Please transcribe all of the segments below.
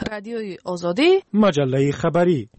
رادیوی آزادی، مجله خبری.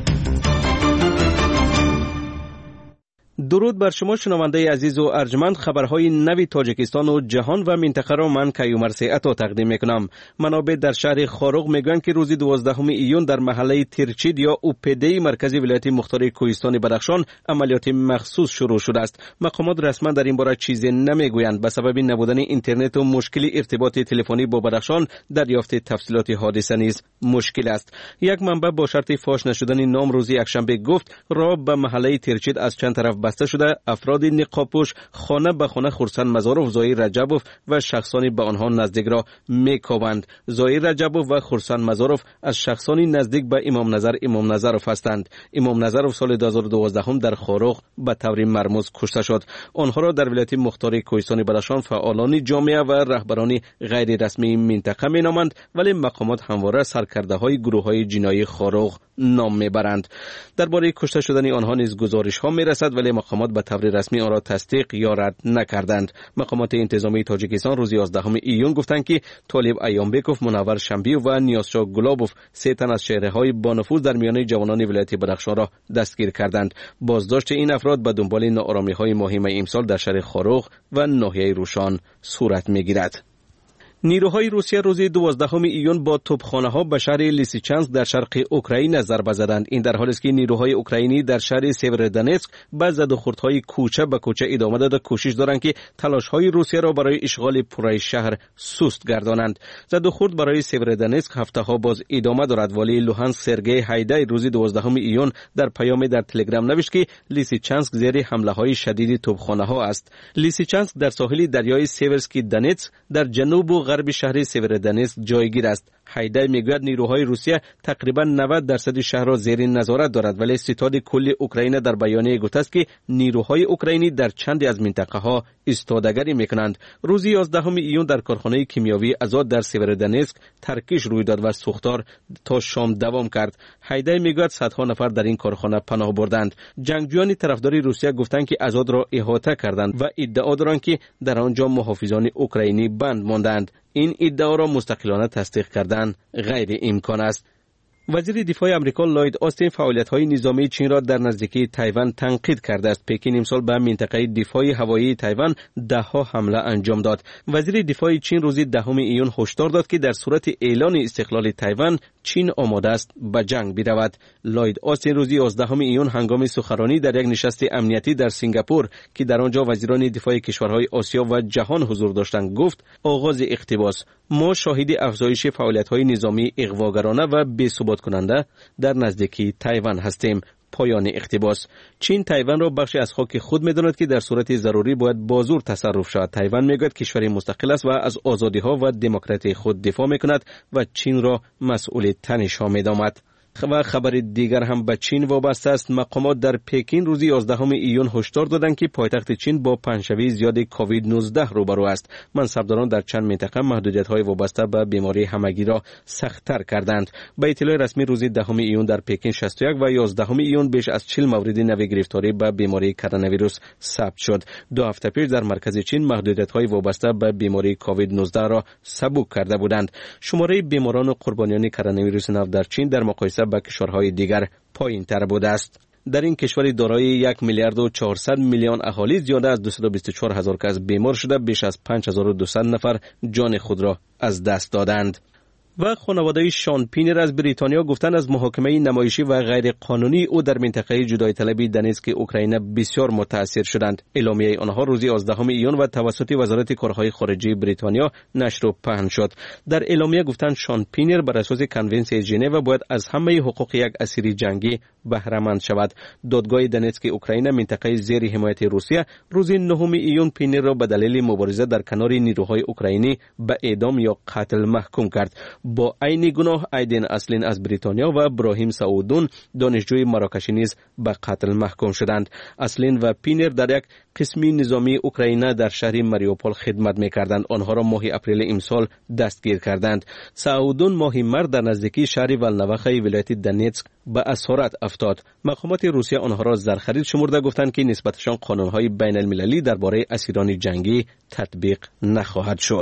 درود بر شما شنونده عزیز و ارجمند. خبرهای نوی تاجیکستان و جهان و منطقه را من کیومر سیعتا تقدیم میکنم. منابع در شهر خاروغ میگویند که روز 12 ایون در محله تیرچید یا اوپیدی مرکزی ولایت مختار کوهستان بدخشان عملیات مخصوص شروع شده است. مقامات رسما در این باره چیزی نمیگویند. به سبب نبودن اینترنت و مشکل ارتباط تلفنی با بدخشان دریافت تفصیلات حادثه نیز مشکل است. یک منبع با شرط فاش نشدن نام روز یکشنبه گفت راه به محله تیرچید از چند طرف بسته شده. افراد نقابپوش خانه به خانه خورسند مزاروف، زایر رجبوف و شخصانی به آنها نزدیک را میکوبند. زایر رجبوف و خورسند مزاروف از شخصانی نزدیک به امام نظروف هستند. امام نظروف سال 2012 در خاروغ به طور مرموز کشته شد. آنها را در ولایت مختار کوهستان بدخشان فعالان جامعه و رهبران غیر رسمی منطقه مینامند، ولی مقامات همواره سرکرده‌های گروه‌های جنایی خاروغ نام میبرند. درباره کشته شدن آنها نیز گزارش‌ها میرسد، ولی مقامات به طور رسمی آن را تصدیق یا رد نکردند. مقامات انتظامی تاجیکستان روز 11 ایون گفتند که طالب ایامبکوف، منور شنبی و نیازشاه گلابوف سه تن از چهره‌های با نفوذ در میان جوانان ولایت بدخشان را دستگیر کردند. بازداشت این افراد به دنبال ناآرامی‌های مهم امسال در شهر خاروغ و ناحیه روشان صورت میگیرد. نیروهای روسیه روز 12 ایون با توپخانه‌ها به شهر لیسیچانسک در شرق اوکراین ضربه زدند. این در حالی است که نیروهای اوکراینی در شهر سیورودنتسک با زدوخوردهای کوچه به کوچه ادامه داده کوشش دارند که تلاش‌های روسیه را برای اشغال پره شهر سست گردانند. زدوخورد برای سیورودنتسک هفته‌ها باز ادامه دارد، ولی لوهانسک سرگئی هایدای روز 12 ایون در پیامی در تلگرام نوشت که لیسیچانسک زیر حمله‌های شدید توپخانه‌ها است. لیسیچانسک در ساحل دریای سیورسکی دونتسک در جنوب و غرب شهر سیورودنتسک جایگیر است. هایدای میگوید نیروهای روسیه تقریبا 90% شهر را زیر نظارت دارد، ولی ستاد کل اوکراین در بیانیه گفته است که نیروهای اوکراینی در چندی از منطقه ها ایستادگی میکنند. روز 11 ایون در کارخانه کیمیاوی آزاد در سیورودنتسک ترکش روی داد و سوختار تا شام دوام کرد. هایدای میگوید صدها نفر در این کارخانه پناه بردند. جنگجویان طرفدار روسیه گفتند که آزاد را احاطه کردند و ادعا دارند که در آنجا محافظان اوکراینی بند ماندند. این ادعا را مستقلانه تصدیق کردن غیر امکان است. وزیر دفاع آمریکا لاید آستین فعالیت‌های نظامی چین را در نزدیکی تایوان تنقید کرده است. پکین امسال به منطقه دفاع هوایی تایوان ده‌ها حمله انجام داد. وزیر دفاع چین روز 10 ایون هشدار داد که در صورت اعلان استقلال تایوان چین آماده است به جنگ برود. لاید آستین روز 11 ایون هنگام سخنرانی در یک نشست امنیتی در سنگاپور که در آنجا وزیران دفاع کشورهای آسیا و جهان حضور داشتند گفت آغاز اقتباس: ما شاهد افزایش فعالیت‌های نظامی اغواگرانه و بی‌ثبات کننده در نزدیکی تایوان هستیم. پایان اقتباس. چین تایوان را بخشی از خاک خود می‌داند که در صورت ضروری باید با زور تصرف شود. تایوان میگوید کشوری مستقل است و از آزادی‌ها و دموکراسی خود دفاع می‌کند و چین را مسئول تنش‌ها می‌داند. و خبر دیگر هم به چین وابسته است. مقامات در پکین روز 11 ایون هشدار دادند که پایتخت چین با پنجشوی زیاد کووید 19 روبرو است. منصبداران در چند منطقه محدودیت‌های وابسته به بیماری همگی را سخت‌تر کردند. به اطلاع رسمی روز 10 ایون در پکین 61 و 11 ایون بیش از 40 مورد نو گرفتاری به بیماری کرونا ویروس ثبت شد. 2 هفته پیش در مرکز چین محدودیت‌های وابسته به بیماری کووید 19 را سبک کرده بودند. شماره بیماران و قربانیان کرونا ویروس نو در چین در مقایسه با کشورهای دیگر پایین‌تر بوده است. در این کشور دارای 1 میلیارد و 400 میلیون اهالی زیاده از 224 هزار کس بیمار شده بیش از 5200 نفر جان خود را از دست دادند. و خانواده شان پینر از بریتانیا گفتند از محاکمه نمایشی و غیر قانونی او در منطقه جدایی طلبی دنیتسک اوکراین بسیار متاثر شدند. اعلامیه آنها روز 11 ایون و توسط وزارت کارهای خارجه بریتانیا نشر و پهن شد. در اعلامیه گفتند شان پینر بر اساس کنونسیون ژنو باید از همه حقوق یک اسیر جنگی بهره مند شود. دادگاه دنیتسک اوکراین منطقه زیر حمایت روسیه روز 9 ایون پینر را به دلیل مبارزه در کنار نیروهای اوکراینی به اعدام یا قتل محکوم کرد. با عین گناه ایدن اسلین از بریتانیا و ابراهیم سعودون دانشجوی مراکشی نیز به قتل محکوم شدند. اسلین و پینر در یک قسمی نظامی اوکراین در شهر ماریوپول خدمت می‌کردند. آنها را ماه اپریل امسال دستگیر کردند. سعودون ماه مارس در نزدیکی شهر ولنوخه ولایت دنیتسک به اسارت افتاد. مقامات روسیه آنها را زرخرید شمرده گفتند که نسبتشان قانون‌های بین المللی درباره اسیران جنگی تطبیق نخواهد شد.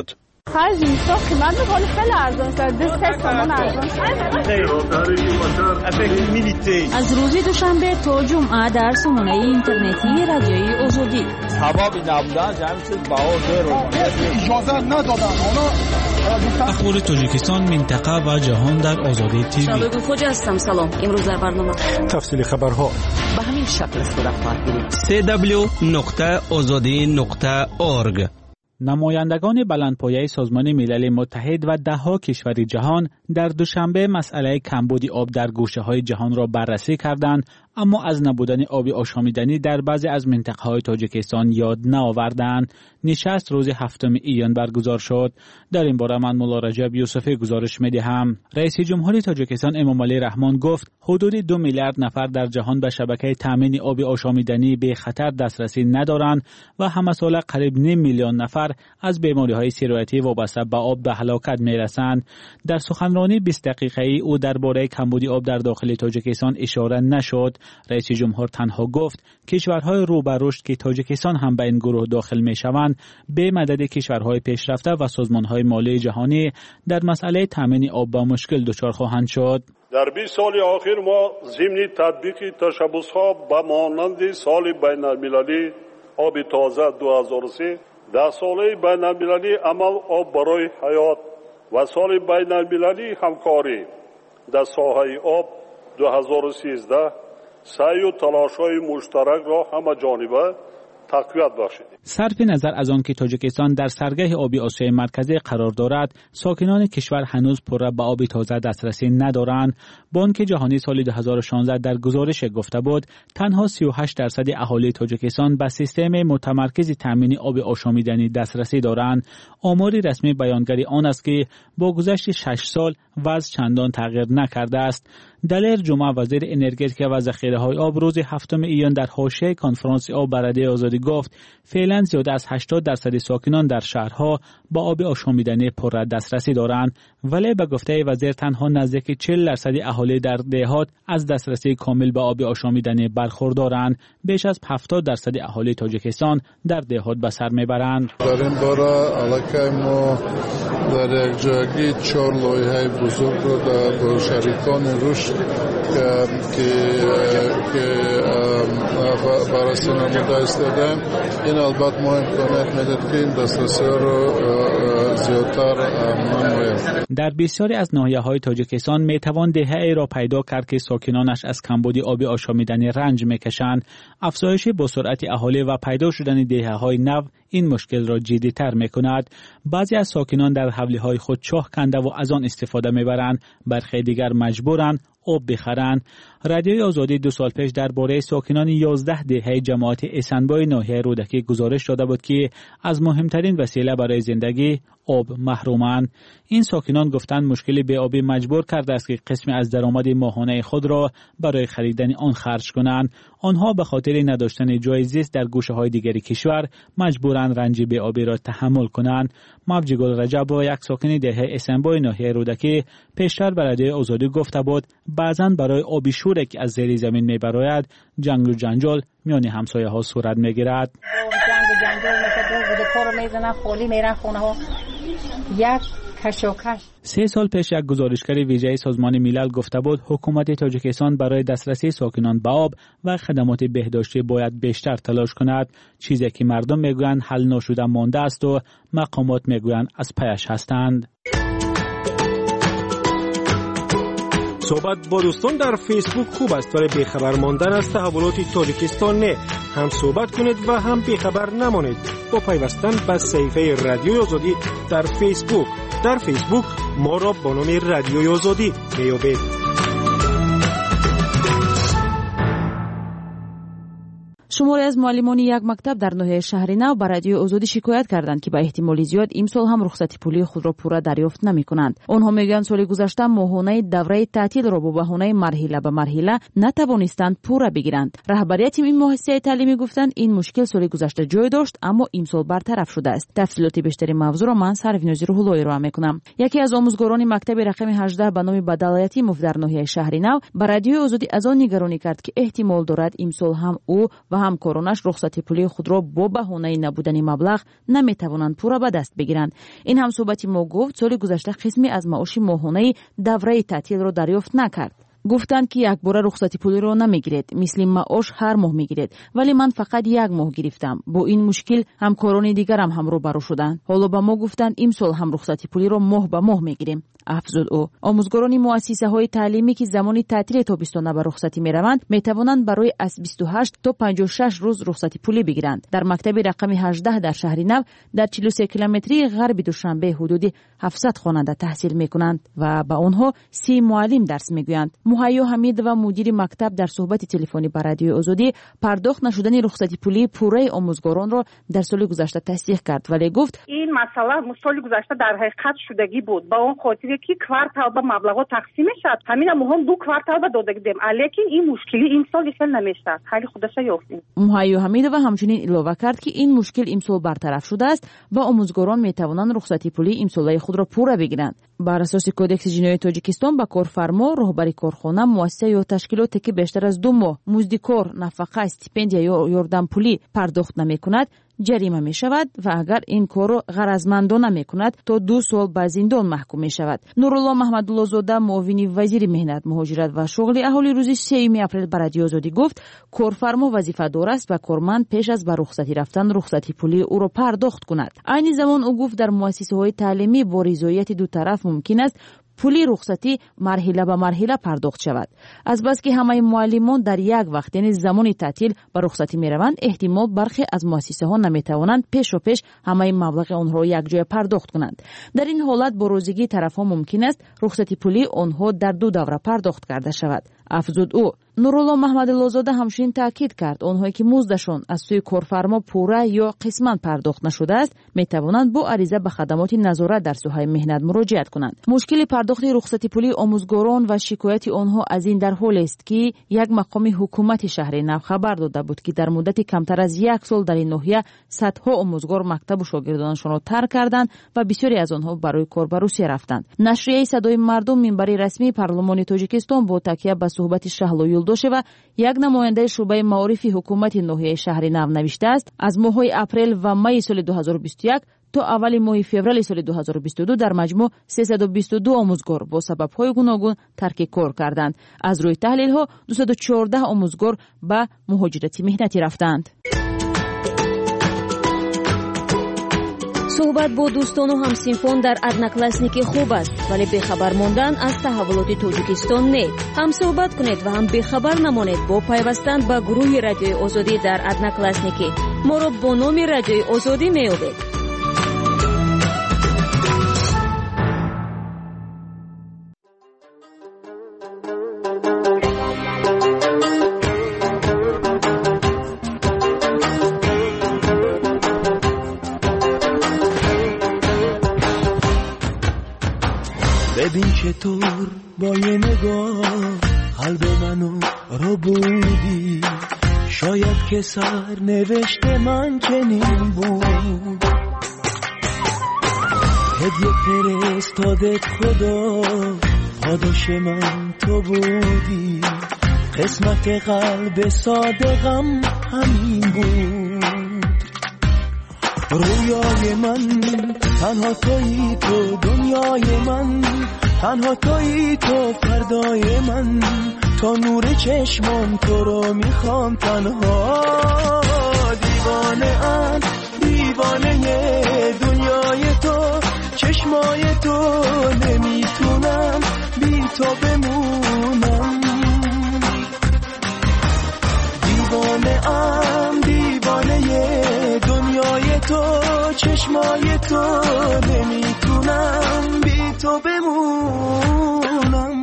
خرج میسا قیمت ولی خیلی ارزان است. 200 تومان ارزان است. از روز دوشنبه تا جمعه در سامانه اینترنتی رادیوی آزادی. سبب نبودن جمع چیز بها اجازه ندادن. اخبار تاجیکستان، منطقه و جهان در آزادی تیوی. شباب خوج هستم. سلام. امروز در برنامه تفصیل خبرها به همین شکل صورت خواهد گرفت. www.azadi.org. نمایندگان بلندپایه سازمان ملل متحد و ده‌ها کشور جهان در دوشنبه مسئله کمبود آب در گوشه‌های جهان را بررسی کردند، اما از نبودن آب آشامیدنی در بعضی از منطقه‌های تاجیکستان یاد نآوردند. نشست روز 7 ایان برگزار شد. در این باره من مولا رجب یوسفی گزارش می‌دهم. رئیس جمهور تاجیکستان امام علی رحمان گفت حدود 2 میلیارد نفر در جهان به شبکه تامین آب آشامیدنی به خطر دسترسی ندارند و همه ساله قریب 9 میلیون نفر از بیماری‌های سیرایتی وابسته به آب به هلاکت می‌رسند. در سخنرانی 20 دقیقه‌ای او درباره کمبود آب در داخل تاجیکستان اشاره نشد. رئیس جمهور تنها گفت کشورهای رو به رشد که تاجیکستان هم به این گروه داخل می‌شوند به مدد کشورهای پیشرفته و سازمان‌های مالی جهانی در مسئله تامین آب با مشکل دچار خواهند شد. در 20 سال اخیر ما ضمن تطبیق تشبس‌ها به مانند سال بین‌المللی آب تازه 2003، 10 ساله بین‌المللی عمل آب برای حیات و سال بین‌المللی همکاری در ساحه آب 2013 سعی و تلاش‌های مشترک را همه جانبه تقویت بخشید. صرف نظر از آن که تاجیکستان در سرگه آبی آسیای مرکزی قرار دارد، ساکنان کشور هنوز پر به آب تازه دسترسی ندارند. بانک جهانی سال 2016 در گزارش گفته بود تنها 38% اهالی تاجیکستان به سیستم متمرکز تامین آب آشامیدنی دسترسی دارند. آماری رسمی بیانگر آن است که با گذشت 6 سال وضع چندان تغییر نکرده است. دلیر جمعه وزیر انرژی و ذخیره‌های آب روز 7 ایان در حاشیه کنفرانس آب برای آزادی گفت فعلا زیاده از 80% ساکنان در شهرها با آب آشامیدنی پر دسترسی دارند، ولی به گفته وزیر تنها نزدیک 40% اهالی در دهات از دسترسی کامل به آب آشامیدنی برخوردارند. بیش از 70% اهالی تاجیکستان در دهات به سر میبرند. در این باره علاقه ما در یک جایی 4 لایحه بزرگ رو در شریکان رشد که بررسی نموده استادیم. این البته ما امکانات میدهد که این دسترسی رو زیادتر نماییم. در بسیاری از ناحیه‌های تاجیکستان میتوان دهه‌ای را پیدا کرد که ساکنانش از کمبود آب آشامیدنی رنج میکشند. افزایش با سرعت اهالی و پیدا شدن دهه‌های نو این مشکل را جدی‌تر میکند. بعضی از ساکنان در حولی‌های خود چاه کنده و از آن استفاده میبرند، برخی دیگر مجبورند آب بخرند. رادیوی آزادی 2 سال پیش درباره ساکنان 11 دهه جماعت اسنبای ناحیه رودکی گزارش داده بود که از مهمترین وسیله برای زندگی آب محرومند. این ساکنان گفتند مشکل به آبی مجبور کرده است که قسمی از درآمد ماهانه خود را برای خریدن آن خرج کنند. آنها به خاطر نداشتن جای زیست در گوشه‌های دیگری کشور مجبورند رنج به آبی را تحمل کنند. مبجی گل رجب و یک ساکن دهه اسنبای ناحیه رودکی پیشتر به رادیوی آزادی گفته بود بعضاً برای آبی شوری که از زیر زمین میبراید جنگ و جنجال میان همسایه‌ها صورت میگیرد. جنگ و جنجال مثل کارو میزنن خالی میرن خونه‌ها. یک کشاکش. 3 سال پیش یک گزارشگر ویژه سازمان ملل گفته بود حکومت تاجیکستان برای دسترسی ساکنان به آب و خدمات بهداشتی باید بیشتر تلاش کند، چیزی که مردم میگویند حل نشده مانده است و مقامات میگویند از پیش هستند. صحبت با دوستان در فیسبوک خوب است ولی بیخبر ماندن از تحولات تاجیکستان نه. هم صحبت کنید و هم بیخبر نمانید با پیوستن به صفحه رادیوی آزادی در فیسبوک. در فیسبوک ما را با نام رادیوی آزادی میابید. شماری از معلمان یک مکتب در ناحیه شهر نو به رادیوی آزادی شکایت کردند که به احتمال زیاد امسال هم رخصتی پولی خود را پورا دریافت نمی‌کنند. آنها میگویند سال گذشته ماهانه دوره تعطیل را با بهانه مرحله به مرحله نتوانستند پورا بگیرند. رهبریت این مؤسسه تعلیمی گفتند این مشکل سال گذشته جای داشت اما امسال برطرف شده است. تفصیلات بیشتری موضوع را من سرویناز روح‌اللهی ارائه می‌کنم. یکی از آموزگاران مکتب رقم 18 به نام بدالایتی مف در ناحیه شهر نو به رادیوی آزادی از آن نگرانی کرد که احتمال دارد امسال هم او و هم کروناش رخصتی پولی خود را با بهانه نبودن مبلغ نمیتوانند پورا به دست بگیرند. این هم صحبتی ما گفت سال گذشته قسمی از معاش ماهانه دوره تعطیل را دریافت نکرد. گفتند که یک بار رخصتی پولی رو نمیگیرید، مثل معاش هر ماه میگیرید، ولی من فقط یک ماه گرفتم. با این مشکل همکاران دیگرم هم روبرو شدند. حالا به ما گفتند امسال هم رخصتی پولی رو ماه به ماه میگیریم. افزود او. آموزگاران مؤسسه های تعلیمی که زمان تعطیل تابستانه به رخصتی میروند میتوانند برای از 28 تا 56 روز رخصتی پولی بگیرند. در مکتب رقم 18 در شهر نو در 43 کیلومتری غرب دوشنبه حدود 700 خواننده تحصیل میکنند و به آنها 30 معلم درس میگویند. مهیا حمید و مدیر مکتب در صحبت تلفنی با رادیو آزادی پرداخت نشدن رخصتی پولی پوره آموزگاران را در سال گذشته تصدیق کرد، ولی گفت این مسئله سال گذشته در حقیقت شدگی بود. با اون خاطر که کوارتال به مبلغ تقسیم شد، همین هم 2 کوارتال به داده دیدیم، لیکن این مشکلی این سال حل نمیشد. حالی خودش یافتیم. مهیا حمید و همچنین اضافه کرد که این مشکل امسال برطرف شده است و آموزگاران میتوانند رخصتی پولی امساله خود را پوره بگیرند. بر اساس کدکس جنایی تاجیکستان به کارفرما، راهبر کارخانه، مؤسسه یا تشکیلاتی که بیشتر از 2 ماه مزد کار، نفقه، استیپندیا یا یاردم پولی پرداخت نمی‌کند جریمه می شود و اگر این کار را غرضمندانه می کند تا 2 سال به زندان محکوم می شود. نورالله محمدالله زاده معاون وزیر مهنت، مهاجرت و شغل اهالی روز 3 اپریل به رادیو آزادی گفت کارفرما وظیفه دار است و کارمند پیش از به رخصتی رفتن رخصتی پولی او را پرداخت کند. عین زمان او گفت در مؤسسه های تعلیمی با رضایت دو طرف ممکن است پولی رخصتی مرحله به مرحله پرداخت شود. از بس که همه معلمان در یک وقت یعنی زمان تعطیل به رخصتی می روند، احتمال برخی از مؤسسه ها نمی توانند پیش همه مبلغ آنها را یک جای پرداخت کنند. در این حالت با روزگی طرف ها ممکن است رخصتی پولی آنها در 2 دوره پرداخت کرده شود. افزود او. نورالله محمدالله زاده همچنین تاکید کرد آنهایی که مزدشان از سوی کارفرما پوره یا قسماً پرداخت نشده است می توانند با عریضه به خدمات نظارت در سوهای مهنت مراجعت کنند. مشکل پرداخت رخصتی پولی آموزگاران و شکایت آنها از این در حال است که یک مقام حکومت شهر نو خبر داده بود که در مدت کمتر از 1 سال در این ناحیه صدها آموزگار مکتب و شاگردانشان را ترک کردند و بسیاری از آنها برای کار به روسیه رفتند. نشریه صدای مردم منبر رسمی پارلمان تاجیکستان با تکیه به صحبت شهلا یلدوشه و یک نماینده شعبه معارف حکومت ناحیه شهر نو نوشته است از ماه‌های اپریل و می سال 2021 تا اول ماه فوریه سال 2022 در مجموع 322 آموزگار با سبب‌های گوناگون ترک کار کردند. از روی تحلیل‌ها 214 آموزگار به مهاجرت مهنتی رفتند. صحبت با دوستان و همسینفان در ادناکلاسنیکی خوب است، ولی بیخبر ماندن از تحولات تاجیکستان نه. هم صحبت کنید و هم بیخبر نمانید با پیوستن به گروه رادیوی آزادی در ادناکلاسنیکی. ما را با نام رادیوی آزادی میابید. ببین چطور با یه نگاه قلب منو رو بودی، شاید که سر نوشته من چنین بود. هدیه فرستادت خدا، پاداش من تو بودی، قسمت قلب صادقم همین بود. رویای من تنها تویی، تو دنیای من تنها تویی، تو فردای من، تا نور چشمام تو رو میخوام تنها. دیوانه ام دیوانه دنیای تو، چشمای تو، نمیتونم بی تو بمونم. دیوانه ام دیوانه دنیای تو، چشمای تو، نمیتونم بی تو بمونم.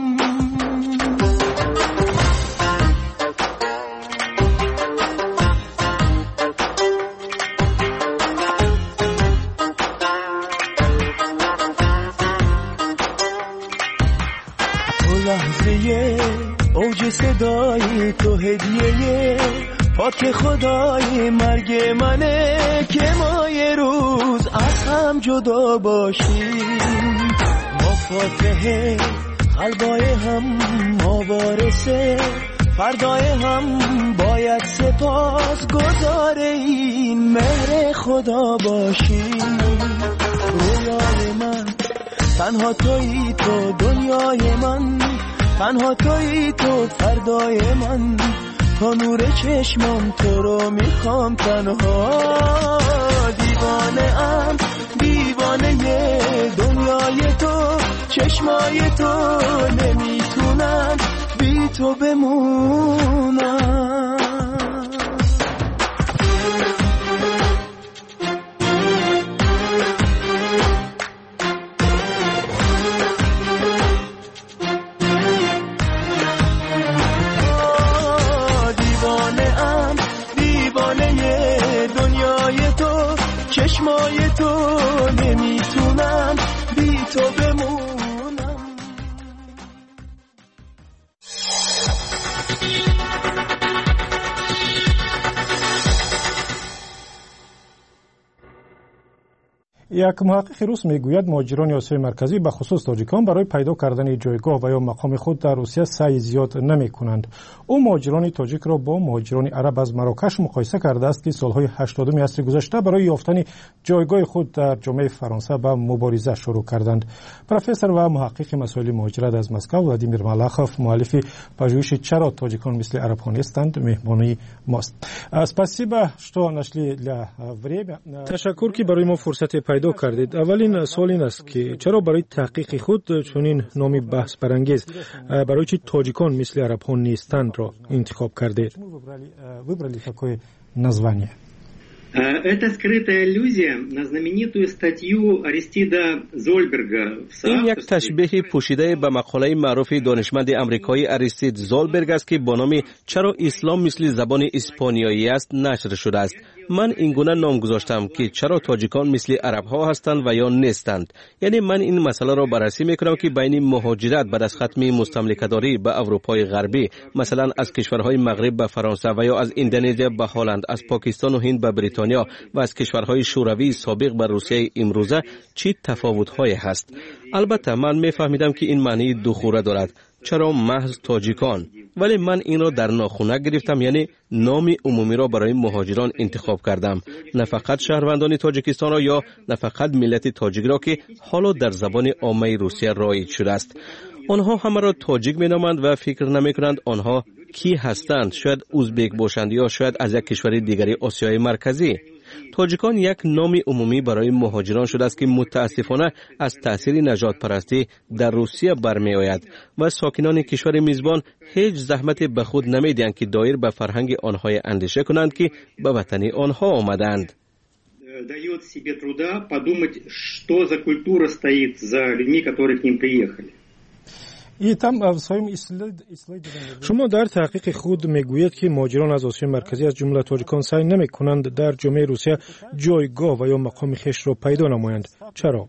تو لحظه اوج صدای تو، هدیه پاک خدای مرگ منه که ما یه روز از هم جدا باشیم. ما فاتحه قلبای هم، ما وارثه فردای هم باید سپاس گزار این مهر خدا باشی. رویای من تنها تویی، تو دنیای من تنها تویی، تو فردای من، تا نور چشمم تو رو میخوام تنها. دیوانه ام دیوانه دنیای تو، چشمای تو، نمیتونم بی تو بمونم. چشمای تو، نمیتونم بی تو بمونم. یک محقق روس میگوید مهاجران آسیای مرکزی به خصوص تاجیکان برای پیدا کردن جایگاه و یا مقام خود در روسیه سعی زیاد نمی کنند. او مهاجران تاجیک را با مهاجران عرب از مراکش مقایسه کرده است که سالهای 80 عصر گذشته برای یافتن جایگاه خود در جامعه فرانسه به مبارزه شروع کردند. پروفسور و محقق مسائل مهاجرت از مسکو ولادیمیر ملاخوف مؤلف پژوهش چرا تاجیکان مثل عرب ها نیستند مهمانی ماست. Спасибо, что нашли для время. تشکر که برای ما فرصت پیدا کردید. اولین سوال این است که چرا برای تحقیق خود چنین نامی بحث برانگیز برای چی تاجیکان مثل عرب ها نیستند را انتخاب کردید؟ Выбрали такое название. Это скрытая аллюзия на знаменитую статью Аристида Зольберга. این یک تشبیه پوشیده به مقاله معروف دانشمند آمریکایی اریستید زولبرگ است که با نام چرا اسلام مثل زبان اسپانیایی است نشر شده است. من این گونه نام گذاشتم که چرا تاجیکان مثل عرب ها هستند و یا نیستند. یعنی من این مسئله را بررسی میکنم که بین مهاجرت بعد از ختم مستملکه‌داری به اروپای غربی، مثلا از کشورهای مغرب به فرانسه و یا از اندونزیا به هلند، از پاکستان و هند به بریتانیا و از کشورهای شوروی سابق به روسیه امروزه چی تفاوت‌هایی هست. البته من میفهمیدم که این معنی دوخوره دارد. چرا محض تاجیکان؟ ولی من این را در ناخونه گرفتم، یعنی نام عمومی را برای مهاجران انتخاب کردم، نه فقط شهروندان تاجیکستان را یا نه فقط ملت تاجیک را که حالا در زبان عامه روسیه رایج شده است. آنها همه را تاجیک مینامند و فکر نمی‌کنند آنها کی هستند. شاید ازبک باشند یا شاید از یک کشور دیگری آسیای مرکزی. تاجیکان یک نام عمومی برای مهاجران شده است که متاسفانه از تأثیر نژاد پرستی در روسیه برمی آید و ساکنان کشور میزبان هیچ زحمت به خود نمیدهند که دایر به فرهنگ آنها اندیشه کنند که به وطن آنها آمدند. دает себе труда подумать, что за культура стоит за людьми, которые к ним приехали. شما در تحقیق خود میگویید که مهاجران از آسیای مرکزی از جمله تاجیکان سعی نمی کنند در جامعه روسیه جایگاه و یا مقام خویش را پیدا نمایند. چرا؟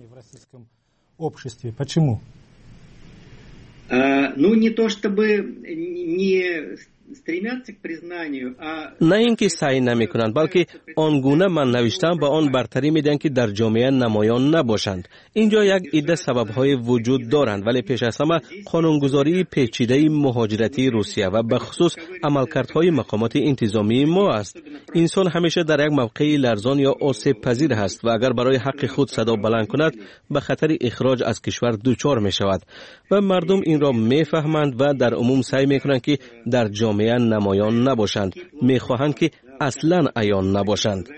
Ну не то чтобы не стремятся к признанию, نه اینکه سعی نمی کنند، بلکه آنگونه من نوشتم به آن برتری میدن که در جامعه نمایان نباشند. اینجا یک عده سبب‌های وجود دارند، ولی پیش از همه قانونگذاری پیچیده مهاجرتی روسیه و به خصوص عملکردهای مقامات انتظامی ما است. انسان همیشه در یک موقع لرزان یا آسیب پذیر است و اگر برای حق خود صدا بلند کند به خطر اخراج از کشور دچار می شود و مردم این را میفهمند و در عموم سعی میکنند که در جامعه نمایان نباشند. میخواهند که اصلا عیان نباشند.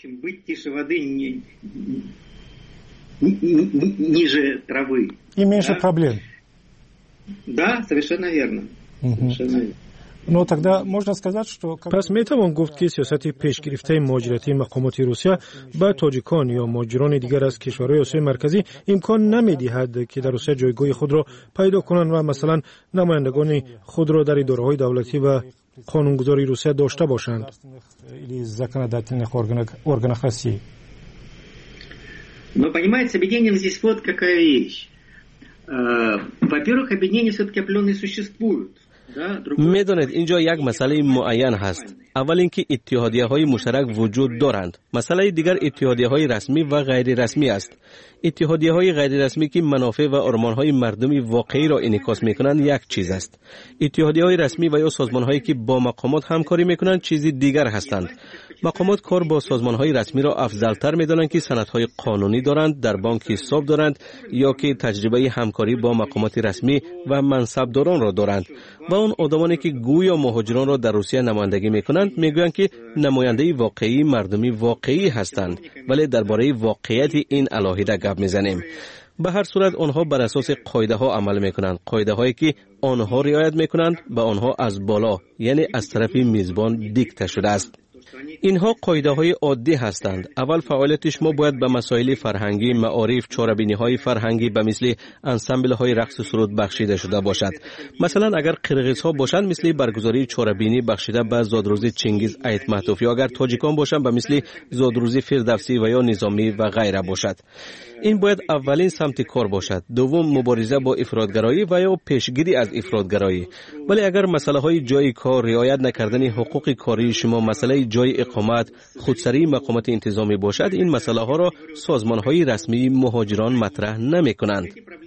И меньше проблем. Да, совершенно верно. Но тогда можно сказать, что پس میتوان گفت که سیاست پیشگرفته مهاجرتی مقامات روسیه به تاجیکان یا مهاجران دیگر از کشورهای آسیای مرکزی امکان نمیدهد که در روسیه جایگاه خود را پیدا کنند و مثلا نمایندگان خود را در اداره‌های دولتی و قانونگذاری روسیه داشته باشند. Но понимаете, объединением здесь вот какая вещь. Во-первых, объединения все-таки определенные существуют. میدانید اینجا یک مسئله معین هست. اول اینکه اتحادیه‌های مشترک وجود دارند. مسئله دیگر اتحادیه‌های رسمی و غیر رسمی است. اتحادیه‌های غیر رسمی که منافع و آرمان‌های مردمی واقعی را انعکاس می‌کنند یک چیز است. اتحادیه‌های رسمی و یا سازمان‌هایی که با مقامات همکاری می‌کنند چیز دیگر هستند. مقامات کار با سازمان‌های رسمی را افضل‌تر می‌دانند که سندهای قانونی دارند، در بانک حساب دارند یا که تجربه همکاری با مقامات رسمی و منصبداران را دارند. و اون آدمانی که گویا مهاجران را در روسیه نمایندگی می‌کنند می‌گویند که نماینده واقعی مردمی واقعی هستند، ولی درباره واقعیت این علاهیده گپ می‌زنیم. به هر صورت آنها بر اساس قاعده‌ها عمل می‌کنند، قاعده‌هایی که آنها رعایت می‌کنند و آنها از بالا یعنی از طرف میزبان دیکته شده است. اینها قاعده‌های عادی هستند. اول فعالیت شما باید به مسائل فرهنگی، معارف، چاره‌بینی‌های فرهنگی به مثل انسامبل‌های رقص و سرود بخشیده شده باشد. مثلا اگر قرقیزها باشند مثل برگزاری چاره‌بینی بخشیده به زادروزی چنگیز ایتماتوف، یا اگر تاجیکان باشند به مثل زادروزی فردوسی و یا نظامی و غیره باشد. این باید اولین سمت کار باشد. دوم مبارزه با افراطگرایی و یا پیشگیری از افراطگرایی. ولی اگر مسائل جای کار، رعایت نکردن حقوق کاری شما، مسئله جای اقامت، خودسری مقامات انتظامی باشد، این مسئله ها را سازمان های رسمی مهاجران مطرح نمی کنند.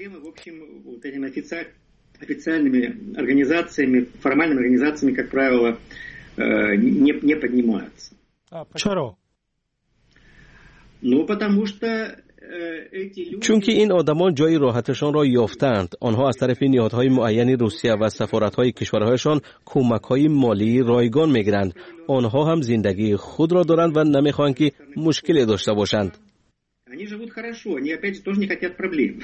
официальными организациями, формальными организациями, как правило, не поднимаются. چرا؟ Ну, потому что چون که این آدمان جای راحتشان را یافتند. آنها از طرف نهادهای معین روسیه و سفارت‌های کشورهایشان کمک‌های مالی رایگان می‌گیرند. آنها هم زندگی خود را دارند و نمی‌خواهند که مشکلی داشته باشند. Они живут хорошо, они опять же тоже не хотят проблем.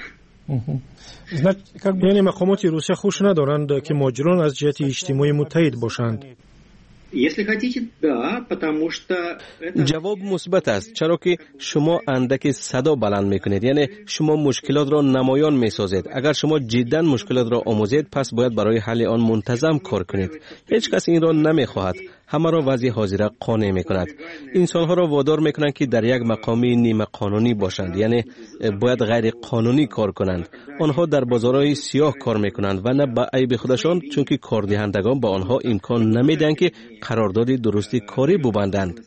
یعنی مقامات روسیه خوش ندارند که مهاجران از جهت اجتماعی متحد باشند. Если хотите, да, потому что جواب مثبت است، چرا که شما اندک صدا بلند میکنید، یعنی شما مشکلات را نمایان میسازید. اگر شما جدا مشکلات را آموزید پس باید برای حل آن منتظم کار کنید. هیچ کس این را نمیخواهد. همه را وضع حاضره قانع میکند. انسانها را وادار میکنند که در یک مقامی نیمه قانونی باشند، یعنی باید غیر قانونی کار کنند. آنها در بازارهای سیاه کار میکنند و نه به عیب خودشان، چون که کاردهندگان به آنها امکان نمیدن که قرارداد درستی کاری ببندند.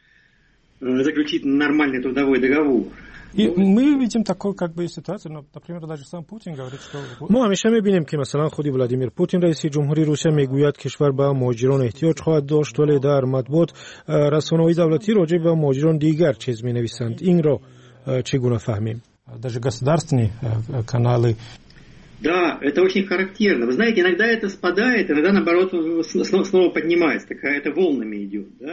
заключить нормальный трудовой договор. Мы видим такую ситуацию, например, даже сам Путин говорит, что ما همیشه می‌بینیم که مثلا خودی ولادیمیر پوتین رئیس جمهوری روسیه میگوید کشور به مهاجران احتیاج خواهد داشت، ولی در مطبوعات رسانه‌های دولتی راجع به مهاجران دیگر چیز می‌نویسند. این را چگونه فهمیم؟ даже государственные каналы. Да, это очень характерно. Вы знаете, иногда это спадает, иногда наоборот снова поднимается, такая это волнами идет, да?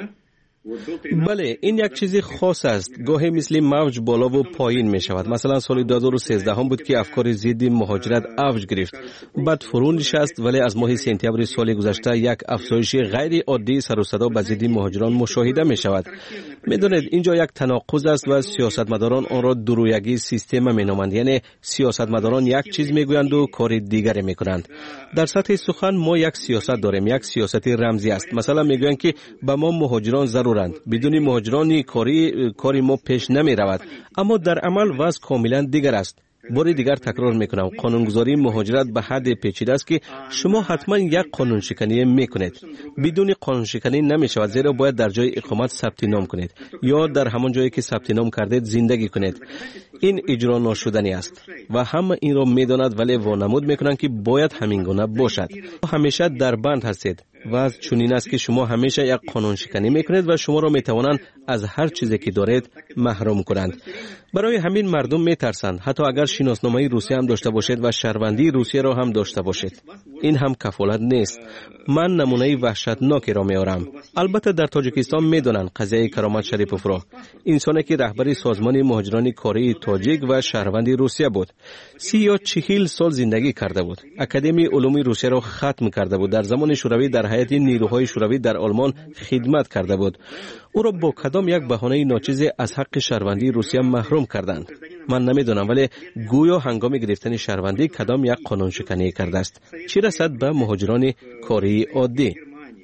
بله، این یک چیز خاص است. گاهی مثل موج بالا و پایین می شود. مثلا سال 2013 هم بود که افکار ضد مهاجرت اوج گرفت، بعد فرو نشست، ولی از ماه سپتامبر سال گذشته یک افزایش غیر عادی سر و صدا به ضد مهاجران مشاهده می شود. می دانید اینجا یک تناقض است و سیاستمداران آن را درویگی سیستم می نامند، یعنی سیاستمداران یک چیز می گویند و کار دیگری می کنند. در سطح سخن ما یک سیاست داریم، یک سیاست رمزی است. مثلا می گویند که به ما مهاجران ضرورند، بدون مهاجران کاری ما پیش نمی رود، اما در عمل وضع کاملا دیگر است. بار دیگر تکرار میکنم، قانونگذاری مهاجرت به حد پیچیده است که شما حتما یک قانون شکنی میکنید. بدون قانون شکنی نمی شود، زیرا باید در جای اقامت ثبت نام کنید یا در همان جایی که ثبت نام کردید زندگی کنید. این اجرا ناشدنی است و همه این را میداند، ولی وانمود میکنند که باید همین گونه باشد. همیشه در بند هستید و چنین است که شما همیشه یک قانون شکنی میکنید و شما را میتوانند از هر چیزی که دارید محروم کنند. برای همین مردم میترسند، حتی اگر شناسنامه روسیه هم داشته باشید و شهروندی روسیه را هم داشته باشید. این هم کفالت نیست. من نمونه وحشتناکی را میارم. البته در تاجیکستان میدونن قضیه کرامت شریپوف را، انسانی که رهبری سازمان مهاجران کاری تاجیک و شهروندی روسیه بود. 30 یا 40 سال زندگی کرده بود. اکادمی علوم روسیه را ختم کرده بود. در زمان شوروی در هیئت نیروهای شوروی در آلمان خدمت کرده بود. او را با کدام یک بهانه ناچیز از حق شهروندی روسیه محروم کردند؟ من نمیدونم، ولی گویا هنگام گرفتن شهروندی کدام یک قانون شکنی کرده است، چه رسد به مهاجران کاری عادی.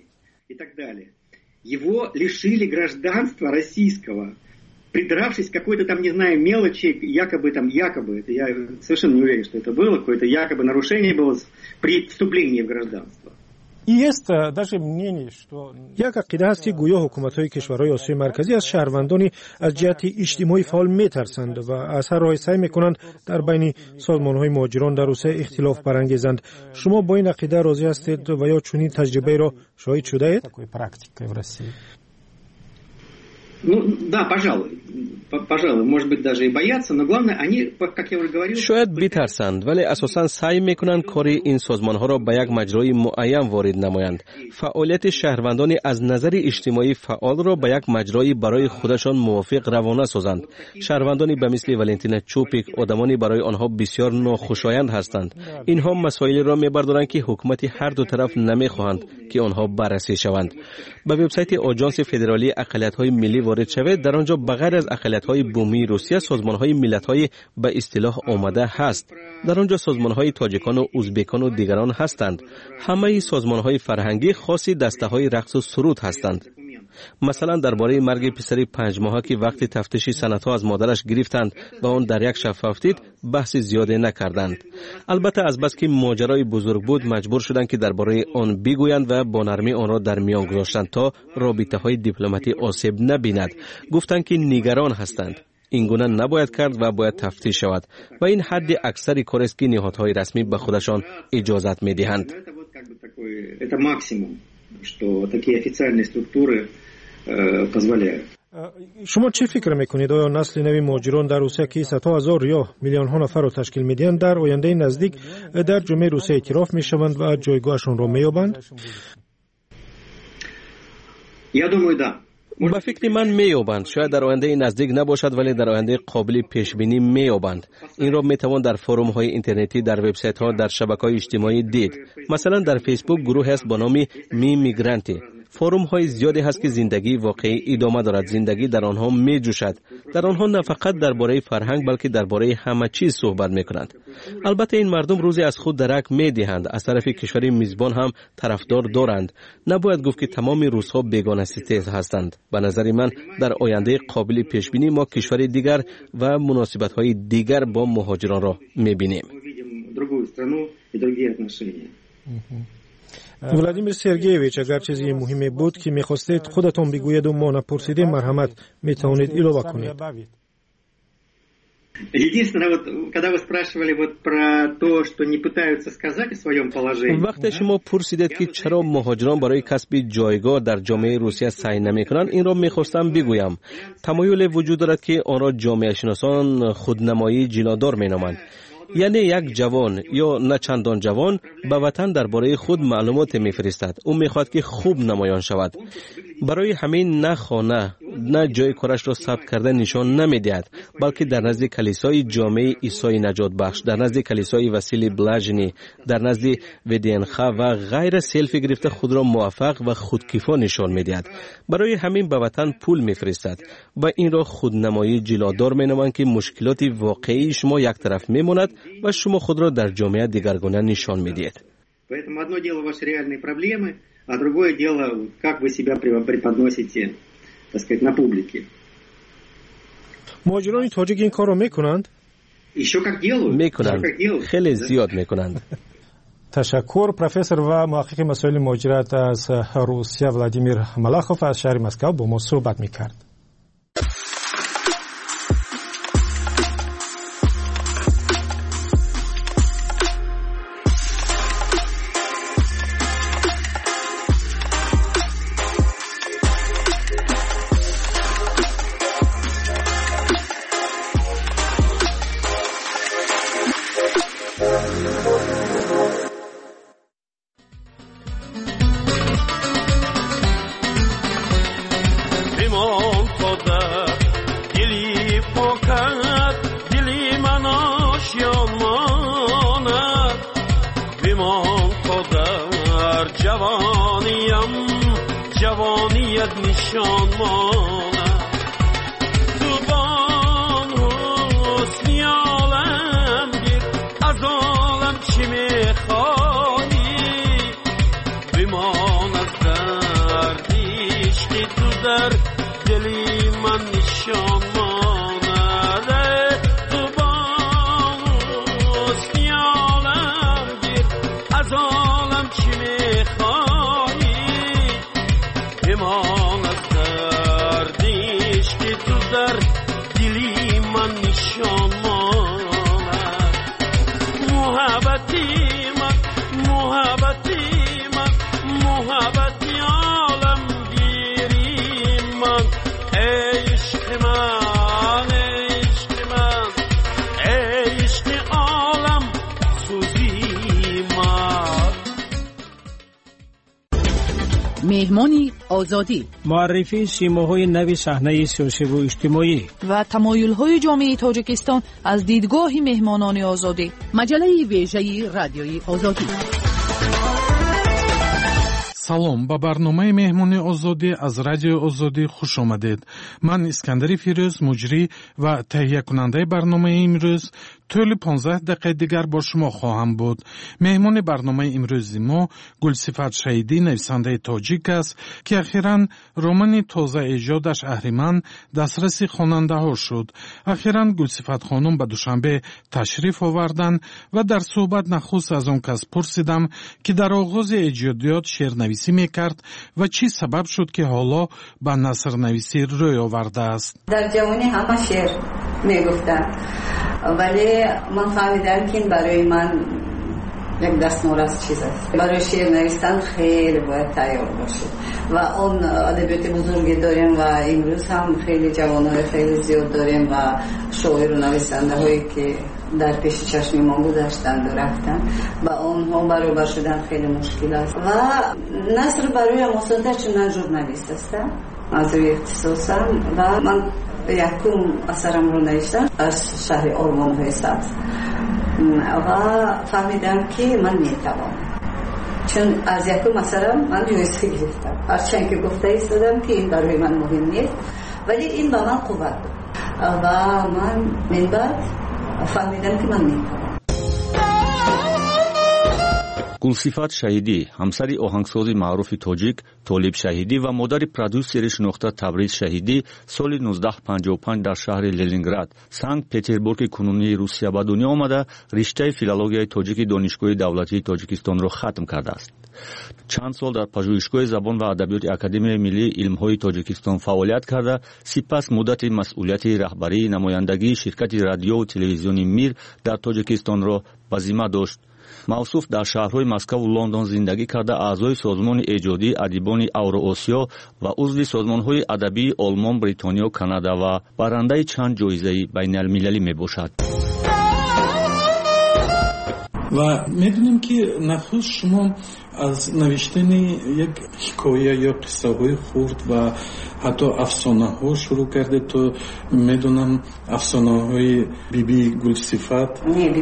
Его лишили гражданства российского, придравшись к какой-то там, не знаю, мелочи, якобы, это я совершенно не уверен, что это было, какое-то якобы нарушение было при вступлении в гражданство. یک عقیده است که گویا حکومت‌های کشورهای آسیای مرکزی از شهروندانی از جهت اجتماعی فعال می‌ترسند و از هر راهی سعی می‌کنند در بین سازمان‌های مهاجران در روسیه اختلاف برانگیزند. شما با این عقیده راضی هستید و یا چنین تجربه را شاهد شده اید؟ Да, пожалуй, может быть даже и боятся, но главное, они, как я уже говорил... شاید بترسند ولی اساساً سعی میکنند کار این سازمانها را به یک مجرای معین وارد نمایند. فعالیت شهروندان از نظر اجتماعی فعال را به یک مجرای برای خودشان موافق روانه سازند. شهروندانی به مثل ولنتینا چوپیک آدمانی برای آنها بسیار ناخوشایند هستند. اینها مسائلی را میبردارند که حکومت هر دو طرف نمیخواهند که آنها بررسی شوند. به وبسایت آژانس فدرالی اقلیت‌های ملی وارد شوید، در آنجا بغیر از اقلیت‌های بومی روسیه سازمان‌های ملت‌های به اصطلاح آمده هست. در آنجا سازمان‌های تاجیکان و ازبکان و دیگران هستند. همه سازمان‌های فرهنگی خاصی دسته‌های رقص و سرود هستند. مثلا درباره مرگ پسری 5 ماهه که وقتی تفتیش سندها از مادرش گرفتند و آن در یک شفاف دید بحث زیاده نکردند. البته از بس که ماجرای بزرگ بود مجبور شدند که درباره آن بگویند و با نرمی آن را در میان گذاشتند تا رابطه‌های دیپلماتی آسیب نبیند. گفتند که نگران هستند. این گونه نباید کرد و باید تفتیش شود و این حد اکثری کاری است که نهادهای رسمی به خودشان اجازت می‌دهند. شما چی فکر میکنید؟ آیا نسل نوی مهاجران در روسیه که صدها هزار یا میلیون ها نفر را تشکیل میدهند در آینده نزدیک در جامعه روسیه اعتراف میشوند و جایگاهشان را مییابند؟ به فکر من مییابند. شاید در آینده نزدیک نباشد ولی در آینده قابل پیش بینی مییابند. این را میتوان در فروم های اینترنتی، در وبسایت ها، در شبکه‌های اجتماعی دید. مثلا در فیسبوک گروه است با نام می میگرانتی. فروم های زیادی هست که زندگی واقعی ادامه دارد. زندگی در آنها می جوشد. در آنها نه فقط درباره فرهنگ بلکه درباره همه چیز صحبت میکنند. البته این مردم روزی از خود درک میدهند. از طرف کشور میزبان هم طرفدار دارند. نباید گفت که تمام روس‌ها بیگانه ستیز هستند. به نظر من در آینده قابل پیش بینی ما کشور دیگر و مناسبت های دیگر با مهاجران را میبینیم. ولادیمیر سرگیویچ، اگر چیزی مهمی بود که میخواستید خودتون بگویید و ما نپرسیدیم مرحمت میتونید ایلو بکنید. وقتی شما پرسیدید که چرا مهاجران برای کسب جایگاه در جامعه روسیه سعی نمی‌کنند، این را می‌خواستم بگویم. تمایل وجود دارد که آن را جامعه شناسان خودنمایی جلادار مینامند. یعنی یک جوان یا نه چندان جوان به وطن درباره خود معلومات میفرستد. او میخواد که خوب نمایان شود. برای همین نه خانه نه جای کارش را ثبت کرده نشان نمیدهد، بلکه در نزد کلیسای جامعه عیسی نجات بخش، در نزد کلیسای وسیلی بلاژنی، در نزد ودینخا و غیر سلفی گرفته خود را موفق و خودکیفا نشان میدهد. برای همین به وطن پول میفرستد و این را خودنمایی جلادار مینامند که مشکلات واقعی شما یک طرف میماند و شما خود را در جامعه دیگرگونه نشان میدهید. Поэтому одно дело ваши реальные проблемы, а другое дело, как вы себя преподносите, так сказать, на публике. مهاجران تاجیک این کار رو میکنند؟ Еще как делают. میکنند. خیلی زیاد میکنند. تشکر. پروفسور و محقق مسائل مهاجرت از روسیه ولادیمیر ملاخوف از شهر مسکو با ما صحبت میکرد. از عالم چی میخوای مهمانی آزادی، معرفی سیماهای نوی صحنه سیاسی و اجتماعی و تمایل‌های جامعه تاجیکستان از دیدگاه مهمانان آزادی. مجله ویژه رادیوی آزادی. салом ба барномаи меҳмони озодӣ аз радиои озодӣ хуш омадед. ман искандари фирӯз муҷрӣ ва таҳиякунандаи барномаи имрӯз тӯли 15 дақиқаи дигар бо шумо хоҳам буд. меҳмони барномаи имрӯзи мо гулсифат шаҳидӣ, нависандаи тоҷик аст ки ахиран романи тоза эҷодаш аҳриман дастраси хонандаҳо шуд. ахиран гулсифат хонум ба душанбе ташриф оварданд ва дар суҳбат нахуст аз он кас пурсидам ки дар оғози эҷодиёт шеърнависӣ мекард ва чӣ сабаб шуд ки ҳоло ба насрнависӣ рӯй овардааст. дар ҷавонӣ ҳама шеър мегуфтанд, вале ман фаҳмидам ки ин барои ман як дастморас чиз аст. барои шеър навистан хеле бояд тайёр бошед ва он адабиёти бузурге дорем ва имрӯз ҳам хеле ҷавонҳои хеле зиёд дорем ва шоиру нависандаҳое ки дар пеши чашми мо гузаштанд ва рафтанд, ба онҳо баробар шудан хеле мушкил аст. ва наср бароям осонтар, чун ман журналист ҳастам, аз рӯи ихтисосам, ва ман якум асарамро навиштам аз шаҳри ормонҳои сабз ва фаҳмидам ки ман метавонам, чун аз якум асарам ман ҷоиза гирифтам. ҳарчанд ки гуфта истодам ки ин барои ман муҳим нест, вале ин ба ман қувват буд ва ман мен баъд фаҳмидам ки ман метавонам. гулсифат шаҳидӣ, ҳамсари оҳангсози маъруфи тоҷик Толиб Шаҳидӣ ва модари продюсери шинохта Табриз Шаҳидӣ соли 1955 дар шаҳри Ленинград, Санкт-Петербурги кунунии Русия ба дунё омада, риштаи филологияи тоҷики Донишгоҳи давлатии Тоҷикистонро хатм кардааст. чанд сол дар пажӯҳишгоҳи забон ва адабиёти Академияи миллии илмҳои Тоҷикистон фаъолият карда, сипас муддати масъулияти раҳбарии намояндагии ширкати радиёву телевизиони Мир дар Тоҷикистонро ба зимма дошт. мавсуф дар шаҳрҳои Москву Лондон зиндагӣ карда, аъзои созмони эҷодии адибони Авроосиё ва узви созмонҳои адабии Олмон, Бритониё, Канада ва барандаи чанд ҷоизаи байналмилалӣ мебошад. ва медонем ки нахуст шумо аз навиштани як ҳикоя ё қиссаҳои хурд ва ҳатто афсонаҳо шурӯъ кардед. то медонам афсонаҳои биби Гулсифат,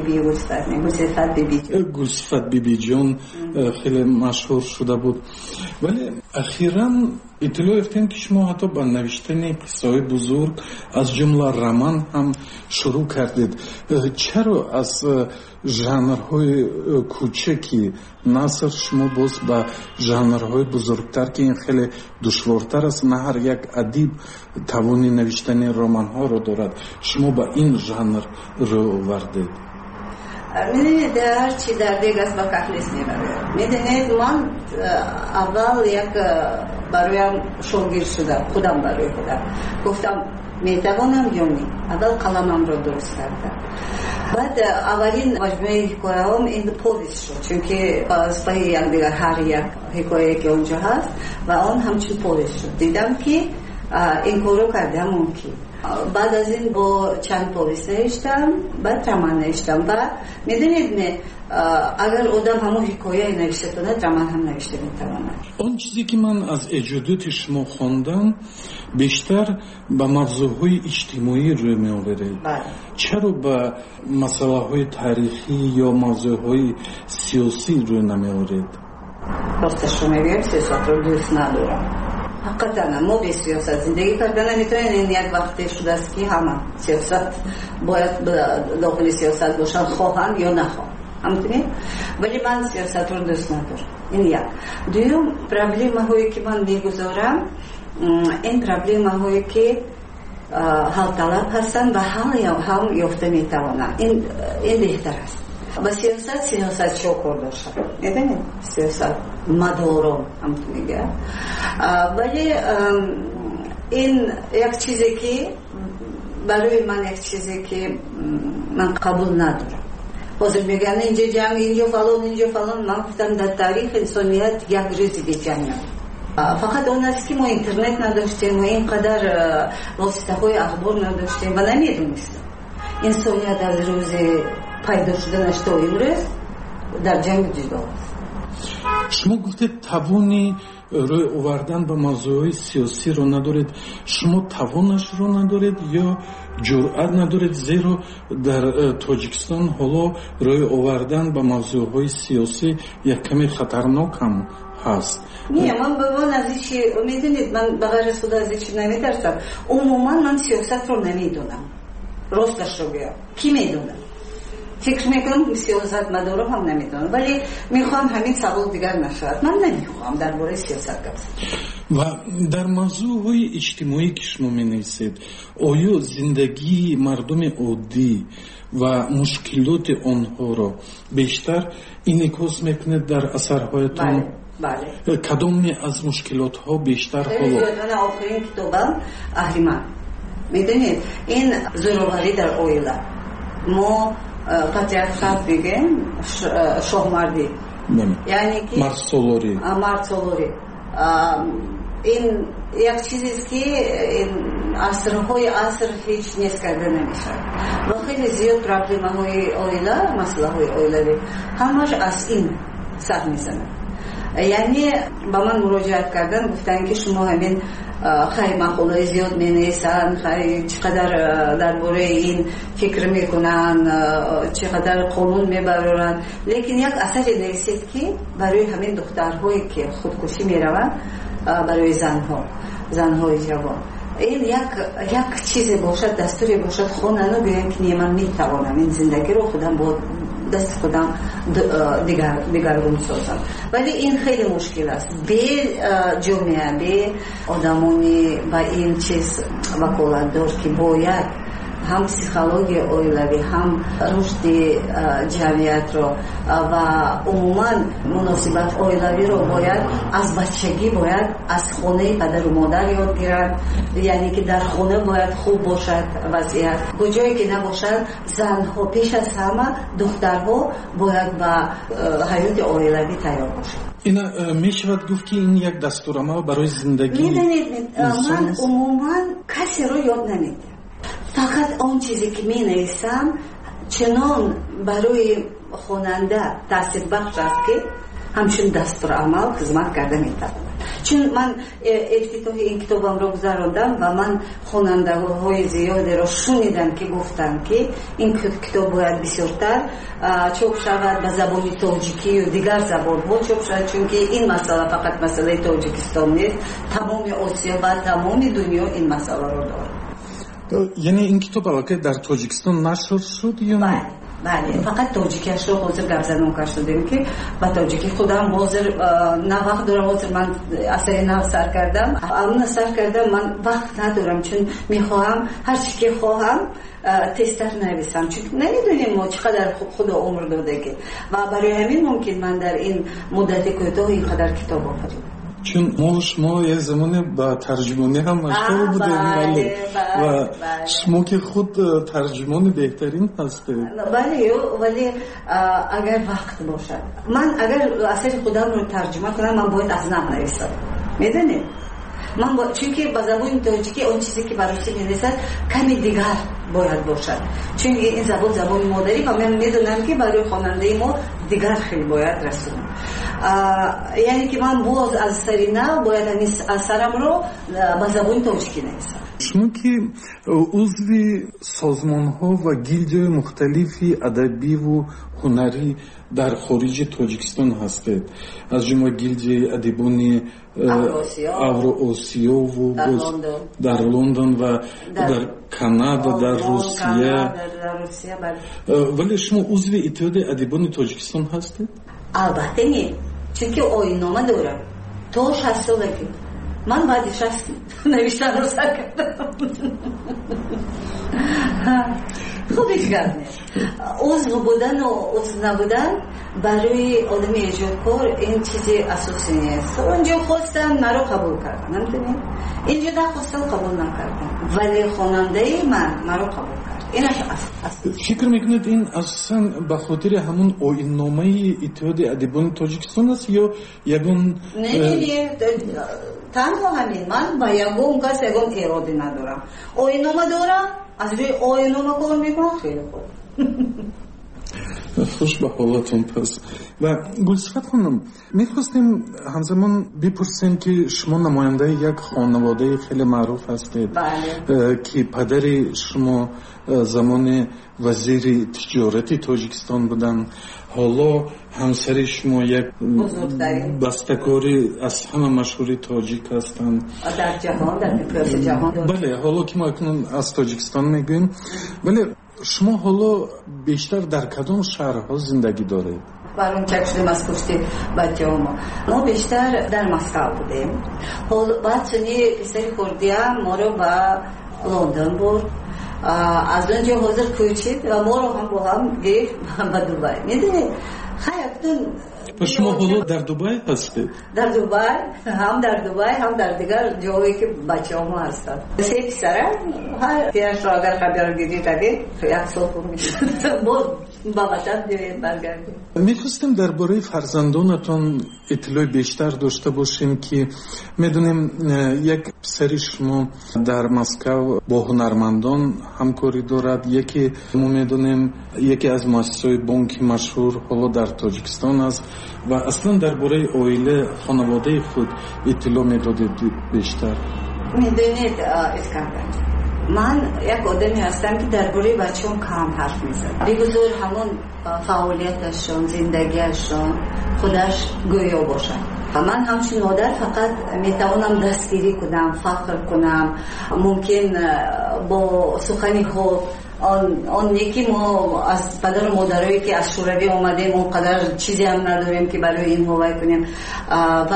Гулсифат бибиҷон хеле машҳур шуда буд. вале ахиран иттилоъ ёфтем ки шумо ҳатто ба навиштани қиссаҳои бузург аз ҷумла роман ҳам шурӯъ кардед. чаро аз жанрҳои кӯчаки наср шумо боз ба жанрҳои бузургтар, ки ин хеле душвортар аст, на ҳар як адиб тавони навиштани романҳоро дорад, шумо ба ин жанр рӯй овардед? میدونید هرچی در دیگ است با کهلیس میبرد. میدونید من اول یک برایم شوگیر شدم، خودم برای خودم گفتم میتوانم یا نه. اول قلمم را درست کردم. بعد اولین مجموعه حکایه هم این پویس شد، چون که از پای یک دیگر هر یک حکایه که اونجا هست و آن همچون پویس شد. دیدم که این کارو کردم ممکن. بعد از این با چند پویس نوشتم، بعد رمان نوشتم و میدونید نه اگر آدم همون حکایه نوشته کنه رمان هم نوشته میتواند. اون چیزی که من از ایجادات شما خواندم بیشتر با موضوعهای اجتماعی روی می آورید. چرا با مسئله های تاریخی یا موضوعهای سیاسی روی نمی آورید؟ راستش رو میگم سیاست رو دوست ندارم. حقیقتا ما به سیاست زندگی کردن نمیتونیم. این یک وقتی شده است که همه سیاست باید داخل سیاست باشن، خواهن یا نخواهن، همونطوری. ولی من سیاست رو دوست ندارم. این یک. دوم پرابلم هایی که من میگذارم، این پرابلم هایی که حل طلب هستن و حل هم یافته میتوانند. این بهتر است. با سیاست شو کرده شد. میدونید سیاست مدارم همونطور میگه. ولی این یک چیزی که برای من یک چیزی که من قبول ندارم. حاضر میگن اینجا جنگ، اینجا فلان. من گفتم در تاریخ انسانیت یک روزی به جنگ نبود. فقط اون است که ما اینترنت نداشتیم و اینقدر واسطه های اخبار نداشتیم و نمیدونستیم انسانیت از روز پیدا شدنش تا امروز در جنگ جدا است. شما گفتید توانی روی آوردن به موضوعی سیاسی رو ندارید. شما توانش رو ندارید یا جرأت ندارید؟ زیرا در تاجیکستان حالا روی آوردن به موضوعهای سیاسی یک کمی خطرناک هم هست. نه، من به من از این چی میدونید، من به غیر از خدا از این چی نمیترسم. عموما من سیاست رو نمیدونم، راستش رو بگم. کی میدونه؟ فکر میکنم سیاست مدارم هم نمیدونم، ولی میخوام همین سوال دیگر نشود. من نمیخوام درباره سیاست گپ و در موضوعهای اجتماعی که شما مینویسید، آیا زندگی مردم عادی و مشکلات آنها را بیشتر انعکاس میکنید در اثرهایتان؟ بله. کدام از مشکلات ها بیشتر حالا؟ من آخرین کتابم اهریمن. میدونید این زوروری در اویلا، ما پاتریارخات بگیم شاهمردی، یعنی که مرد سالاری. این یک چیزیست که عصرهای عصر هیچ نیست کرده نمیشه و خیلی زیاد پرابلم‌های اویلا، مسئله‌های اویلوی همش از این سر میزنه. یعنی با من مراجعت کردن، گفتن که شما همین خیلی مقاله زیاد مینویسن، خیلی چقدر درباره این فکر میکنن، چقدر قانون میبرن، لیکن یک اثر نویسید که برای همین دخترهایی که خودکشی میروند، برای زنهای جوان، این یک چیزی باشد، دستوری باشد، خونانو بیان که من میتوانم این زندگی رو خودم با دست خودم دیگرگون سازم. ولی این خیلی مشکل است. به جامعه، به آدمانی با این چیز وکالت دار که باید هم پسیخولوژی اویلوی، هم رشد جمعیت رو و عموما مناسبت اویلوی رو باید از بچگی باید از خانه پدر و مادر یاد گیرد. یعنی که در خانه باید خوب باشد وضعیت، کجایی که نباشد زنها پیش از همه دخترها باید با حیات اویلوی تیار باشد. این میشود گفت که این یک دستورالعمل برای زندگی. میدونید من عموما کسی رو یاد نمیدم، فقط آن چیزی که می نویسم چنان برای خواننده تاثیر بخش است که همچون دستورالعمل خدمت کرده می تواند. چون من افتتاح این کتابم را گذراندم و من خواننده های زیادی را شنیدم که گفتن که این کتاب باید بسیارتر چاپ شود به زبان تاجیکی و دیگر زبان ها چاپ شود، چون که این مسئله فقط مسئله تاجیکستان نیست، تمام آسیا و تمام دنیا این مسئله را دارد. یعنی این کتاب البته در تاجیکستان نشر شد یا نه؟ بله، فقط تاجیکیش رو حاضر گرزنون کردیم که با تاجیکی خودم حاضر نه وقت دارم، حاضر من اثر نه سر کردم، اما سر کردم من وقت ندارم، چون میخواهم هر چی که خواهم تستر نویسم، چون نمیدونیم ما چقدر خدا عمر داده که و برای همین ممکن من در این مدت کوتاه اینقدر کتاب آفریدم. چون ما یه زمان با ترجمانی هم مشغول بودیم و شما که خود ترجمان بهترین هستید. ولی اگر وقت باشد، من اگر اثر خودم رو ترجمه کنم من باید از نو نویسم، میدونید من چون که با زبان تاجیکی اون چیزی که برای می‌نویسد کمی دیگر باید باشد، چون این زبان مادری و من میدونم که برای خواننده ما دیگر خیلی باید رسونم. یعنی که من باز از سری نو باید اثرم رو با زبان تاجیکی نویسم. شما که عضو سازمان‌ها و گیلدهای مختلفی ادبی و هنری در خارج تاجیکستان هستید، از جمله گیلد ادیبان اوراسیا و در لندن و در کانادا، در روسیه. ولی شما عضو اتحاد ادیبان تاجیکستان هستید؟ البته نه، چون که آیین‌نامه دارم تا 60 سالگی. من بعدش نوشتن رو سر کردم. خب هیچ گرد نیست. عضو بودن و عضو نبودن برای آدم ایجادکار این چیزی اساسی نیست. اونجا خواستن مرا قبول کردن، نمیدونید؟ اینجا نخواستن قبول نکردن، ولی خواننده من مرا قبول کرد. اینش اصل. فکر میکنید این اصلا به خاطر همون آیین‌نامه اتحاد ادیبان تاجیکستان است یا یگان؟ نه تنها همین، من با یگان کس یگان ارادی ندارم. آیین‌نامه دارم، از روی آیین‌نامه کار میکنم، خیلی خوب. خوش به حالتون پس. و گلصفت خانم میخواستیم همزمان بپرسیم که شما نماینده یک خانواده خیلی معروف هستید که پدر شما زمان وزیر تجارت تاجیکستان بودن، حالا همسر شما یک بسته‌کاری از همه مشهوری تاجیک هستند در جهان، در مقیاس جهان. بله، حالا که ما اکنون از تاجیکستان میگوییم، ولی شما حالا بیشتر در کدام شهرها زندگی دارید؟ برام چک شدیم از پشت بچه ما بیشتر در مسکو بودیم. بعد چنین پسر خوردیم ما رو به لندن برد، از اونجا حاضر کوچید و ما رو هم با هم گرفت به دوبای. میدونی خیلی شما حالا در دوبای هستید؟ در دوبای، هم در دوبای هم در دیگر جایی که بچه هم هستند. سه پسره هر تیرش را اگر خبر گیری روید یک سال خوب میشه با وطن برگردیم. میخواستیم درباره فرزندانتون اطلاع بیشتر داشته باشیم که میدونیم یک پسر شما در مسکو با هنرمندان همکاری دارد، یکی ما میدونیم یکی از مؤسسات بانک مشهور حالا در تاجیکستان است و اصلا درباره عائله خانواده خود اطلاع میدادید بیشتر؟ میدونید اسکندر، من یک آدمی هستم که درباره بچه‌ام کم حرف میزنم. بگذار همون فعالیتشون، زندگیشون خودش گویا باشن. من همچون مادر فقط میتوانم دستگیری کنم، فخر کنم، ممکن با سخنی خوب آن یکی ما از پدر و مادرایی که از شوروی آمدیم اونقدر چیزی هم نداریم که برای این هوای کنیم و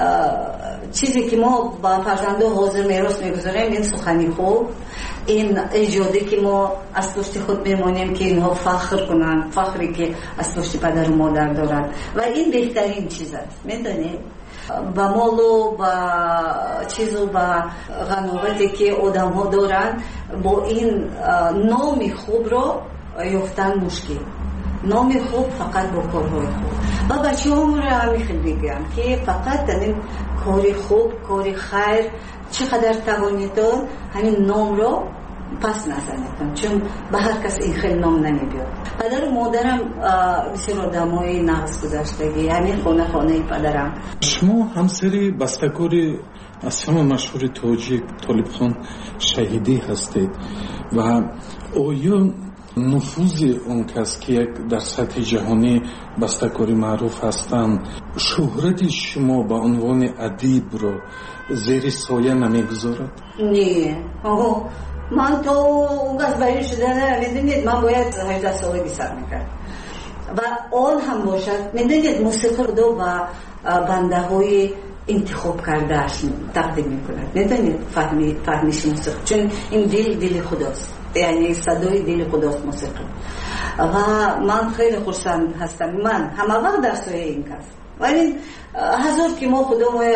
چیزی که ما با فرزنده حاضر میراث میگذاریم این سخنی خوب، این ایجادی که ما از پشت خود میمونیم که اینها فخر کنن، فخری که از پشت پدر و مادر دارن و این بهترین چیز است. میدونید با مال و با چیز و با غناوتی که آدم ها دارن با این نام خوب رو یافتن مشکل. نام خوب فقط با کارهای خوب و بچه هم رو همی خیلی بگم که فقط این کاری خوب، کاری خیر چقدر توانیدون همین نام رو پس نزنیدن، چون به هر کس این خیلی نام نمیبید. پدر و مادرم بسیار آدمای نقص گذشتگی، همین خانه پدرم. شما همسری بسته‌کاری از همه مشهور تاجیک طالب خان شهیدی هستید و آیا نفوذ اون کس که در سطح جهانی بسته‌کاری معروف هستند شهرت شما به عنوان ادیب رو زیر سایه نمیگذارد؟ نه، من تو اون گز بری شده میدونید من باید 18 سالگی سر میکرد و آن هم باشد. میدونید موسیقی رو و بنده های انتخاب کردهش تقدیم میکند. میدونید فهمیش موسیقی، چون این دل خداست، یعنی صدای دل خداست موسیقی و من خیلی خرسند هستم. من همه وقت در سایه این کس و این هزار که ما خدا ما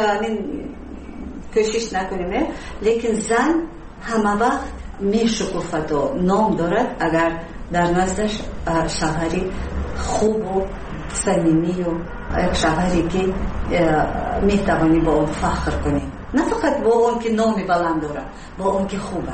کوشش نکنیم، لیکن زن همه وقت میشکفت و نام دارد اگر در نزدش شوهری خوب و صمیمی و یک شوهری که میتوانی با اون فخر کنی، نه فقط با اون که نام بلند دارد، با اون که خوبه.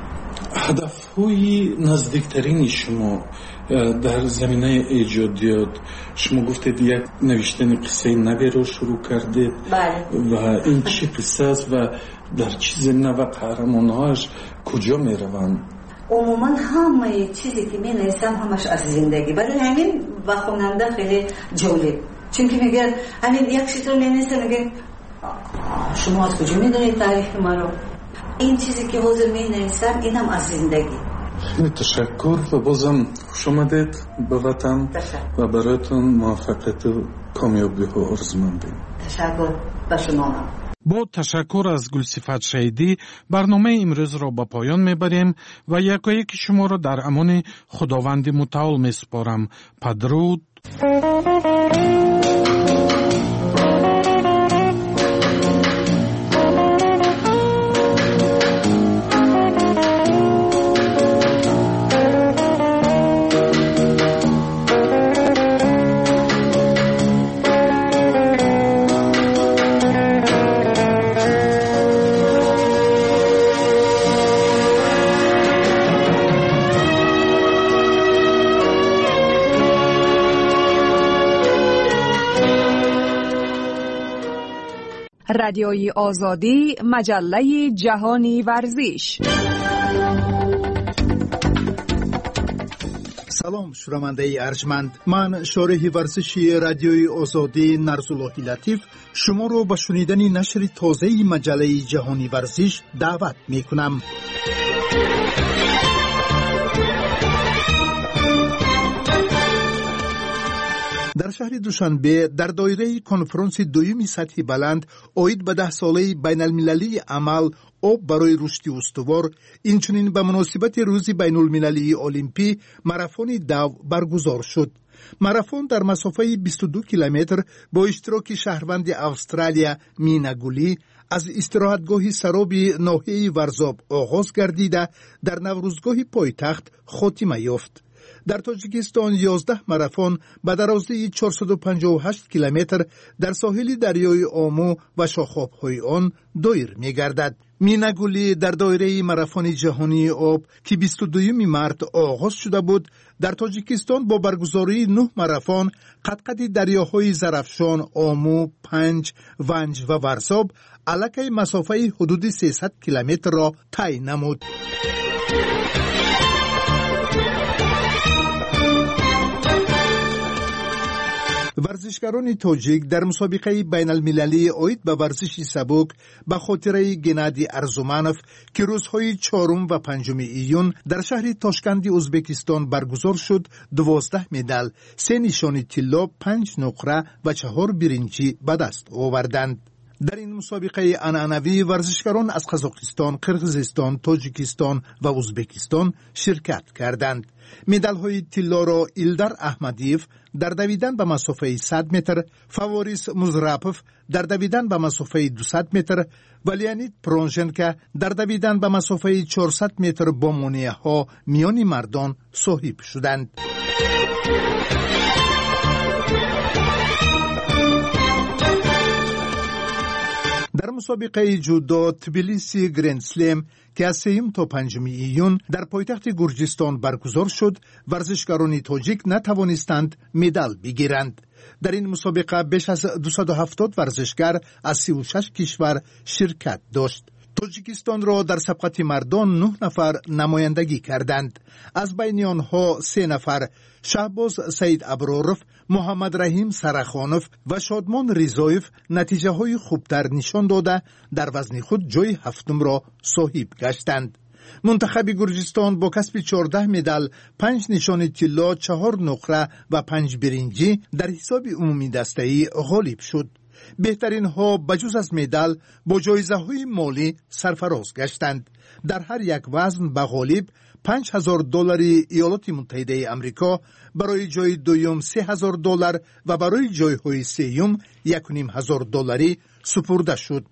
هدف‌های نزدیکترین شما در زمینه ایجادیات، شما گفتید یک نوشتن قصه نوی رو شروع کردید. بله. و این چی قصه است و در چی زمینه و قهرمان‌هاش کجا میروند؟ عموما همه چیزی که می نویسم همش از زندگی، برای همین و خواننده خیلی جالب، چون که میگن همین یک چیز رو می نویسم میگن شما از کجا میدونید تعریف من رو؟ این چیزی که حاضر می نویسم اینم از زندگی. خیلی تشکر و بازم خوش آمدید به وطن و برایتون موفقیت و کامیابی ها آرزومندیم. تشکر به شما. با تشکر از گلصفت شهیدی برنامه امروز را به پایان میبریم و یکایک شما را در امان خداوند متعال میسپارم. بدرود. رادیوی آزادی، مجله جهانی ورزش. سلام شنونده ارجمند، من شارح ورزشی رادیوی آزادی نرزالله لطیف شما رو به شنیدن نشر تازه مجله جهانی ورزش دعوت می کنم. در شهر دوشنبه در دایره کنفرانس دویمی سطح بلند اوید به 10 ساله بین المللی عمل آب برای رشد استوار، اینچنین به مناسبت روز بین المللی المپی ماراتون دو برگزار شد. ماراتون در مسافه 22 کیلومتر با اشتراک شهروند استرالیا مینا گولی از استراحتگاه سرابی ناحیه ورزاب آغاز گردیده در نوروزگاه پایتخت خاتمه یافت. در تاجیکستان 11 ماراتون به درازی 458 کیلومتر در ساحل دریای آمو و شاخاب‌های آن دایر می‌گردد. مینا گولی در دایره ماراتون جهانی آب که 22 مارس آغاز شده بود، در تاجیکستان با برگزاری 9 ماراتون قطقط دریاهای زرافشان، آمو، پنج، ونج و ورزاب علاقه مسافه حدود 300 کیلومتر را طی نمود. ورزشکاران تاجیک در مسابقه بین المللی اوید به ورزش سبک به خاطره گنادی ارزومانوف که روزهای 4 و 5 ایون در شهر تاشکند ازبکستان برگزار شد 12 مدال، 3 نشان طلا، 5 نقره و 4 برنجی به دست آوردند. در این مسابقه عنعنوی ورزشکاران از قزاقستان، قرقیزستان، تاجیکستان و ازبکستان شرکت کردند. مدال‌های طلا را ایلدار احمدیف در دویدن به مسافه 100 متر، فواریس مزراپوف در دویدن به مسافه 200 متر و لیانید پرونژنکا در دویدن به مسافه 400 متر با مونیه‌ها میان مردان صاحب شدند. در مسابقه جودو تبلیسی گرند سلم که از 3 تا 5 ایون در پایتخت گرجستان برگزار شد، ورزشکاران تاجیک نتوانستند مدال بگیرند. در این مسابقه بیش از 270 ورزشکار از 36 کشور شرکت داشت. تاجیکستان را در سبقت مردان 9 نفر نمایندگی کردند. از بین آنها 3 نفر شهباز سید ابراروف، محمد رحیم سرخانوف و شادمان ریزایف نتیجه های خوبتر نشان داده در وزن خود جای 7 را صاحب گشتند. منتخب گرجستان با کسب 14 مدال، 5 نشان طلا، 4 نقره و 5 برنجی در حساب عمومی دسته‌ای غالب شد. بهترین ها بجز از مدال با جایزه های مالی سرفراز گشتند. در هر یک وزن به غالب $5,000 ایالات متحده آمریکا، برای جای دوم $3,000 و برای جای های سوم $1,500 سپرده شد.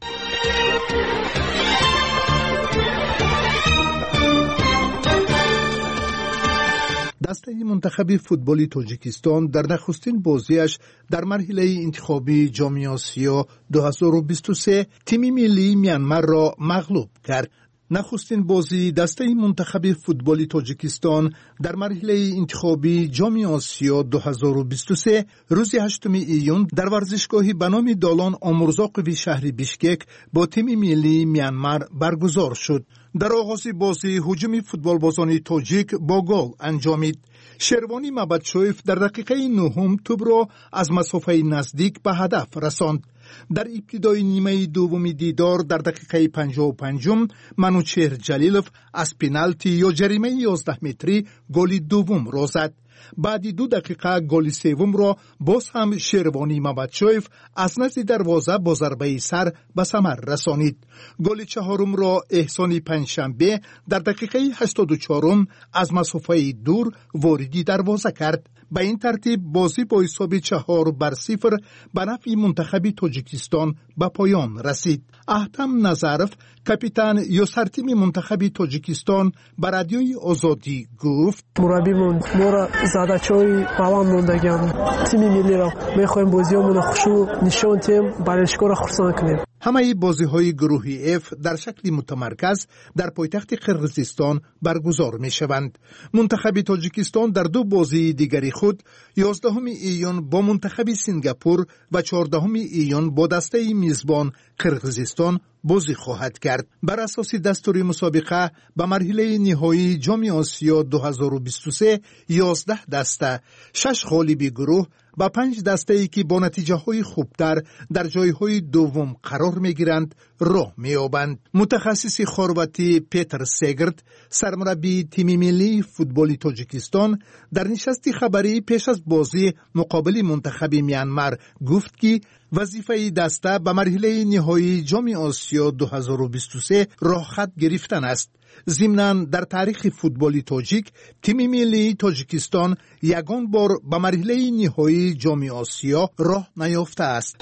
دسته منتخب فوتبال تاجیکستان در نخستین بازیش در مرحله انتخابی جام آسیا 2023 تیم ملی میانمار را مغلوب کرد. نخستین بازی دسته منتخب فوتبال تاجیکستان در مرحله انتخابی جام آسیا 2023 روز 8 ایون در ورزشگاهی به نام دالان آمرزاقوی شهر بیشکک با تیم ملی میانمار برگزار شد. در آغاز بازی هجوم فوتبالبازان تاجیک با گل انجامید. شروانی مبدشویف در دقیقه 9 توپ را از مسافه نزدیک به هدف رساند. در ابتدای نیمه دوم دیدار در دقیقه 55 منوچهر جلیلوف از پنالتی یا جریمه 11 متری گل دوم را زد. بعد 2 دقیقه گل سوم را باز هم شروانی مبدشویف از نزد دروازه با ضربه سر به ثمر رسانید. گل چهارم را احسان پنجشنبه در دقیقه 84 از مسافه دور واردی دروازه کرد. به این ترتیب بازی با حساب 4-0 به نفع منتخب تاجیکستان به پایان رسید. احتم نظرف کاپیتان یا سرتیم منتخب تاجیکستان به رادیوی آزادی گفت: مربیمون ما را زدچای بالا موندگیم، تیم ملی را میخوایم بازیامون خوشو نشون تیم برایشکار خرسان کنیم. همه بازی‌های گروهی F در شکل متمرکز در پایتخت قرقیزستان برگزار می‌شوند. منتخب تاجیکستان در دو بازی دیگری خود 11 ایون با منتخب سنگاپور و 14 ایون با دسته میزبان قرقیزستان بازی خواهد کرد. بر اساس دستور مسابقه به مرحله نهایی جام آسیا 2023 11 دسته 6 غالب گروه با 5 دسته‌ای که با نتیجه‌های خوبتر در جایهای دوم قرار می‌گیرند راه می‌یابند. متخصص خرواتی پیتر سگرد، سرمربی تیم ملی فوتبال تاجیکستان، در نشست خبری پیش از بازی مقابل منتخب میانمار گفت که وظیفه دسته به مرحله نهایی جام آسیا 2023 راه خط گرفتن است. ضمناً در تاریخ فوتبال تاجیک تیم ملی تاجیکستان یگان بار به مرحله نهایی جام آسیا راه نیافته است.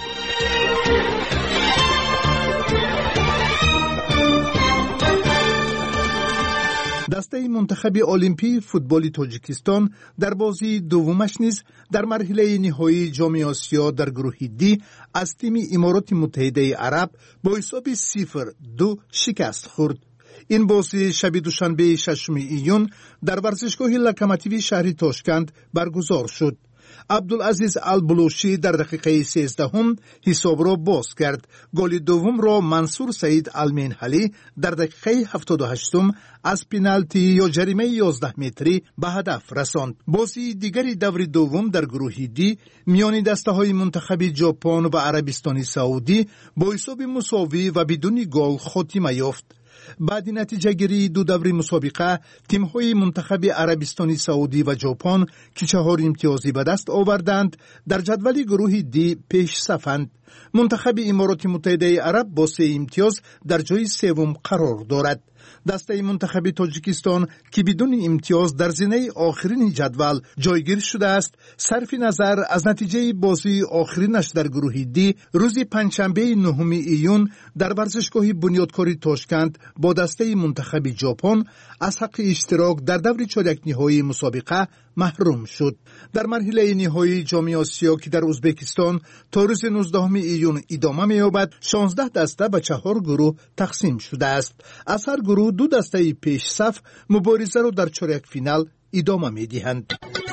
دسته منتخب المپی فوتبال تاجیکستان در بازی دومش نیز در مرحله نهایی جام آسیا در گروه دی از تیم امارات متحده عرب با حساب 0-2 شکست خورد. این بازی شب دوشنبه 6 ایون در ورزشگاه لوکوموتیو شهر تاشکند برگزار شد. عبدالعزیز البلوشی در دقیقه 13 حساب را باز کرد. گل دوم را منصور سعید المنحلی در دقیقه 78 از پنالتی یا جریمه 11 متری به هدف رساند. بازی دیگری دور دوم در گروه دی میان دسته‌های منتخب ژاپن و عربستان سعودی با حساب مساوی و بدون گل خاتمه یافت. بعد نتیجه گیری دو دور مسابقه تیم‌های منتخب عربستان سعودی و ژاپن که 4 امتیازی به دست آوردند در جدول گروه دی پیش صفند. منتخب امارات متحده عرب با 3 امتیاز در جای سوم قرار دارد. دسته منتخب تاجیکستان که بدون امتیاز در زینه آخرین جدول جایگیر شده است، صرف نظر از نتیجه بازی آخرینش در گروه دی روز پنجشنبه 9 ایون در ورزشگاه بنیادکاری تاشکند با دسته منتخب ژاپن از حق اشتراک در دور چهارک نهایی مسابقه محروم شد. در مرحله نهایی جام آسیا که در ازبکستان تا روز 19 ایون ادامه می‌یابد، 16 دسته به 4 گروه تقسیم شده است. از هر گروه 2 دسته پیش صف مبارزه را در چهارک فینال ادامه می‌دهند.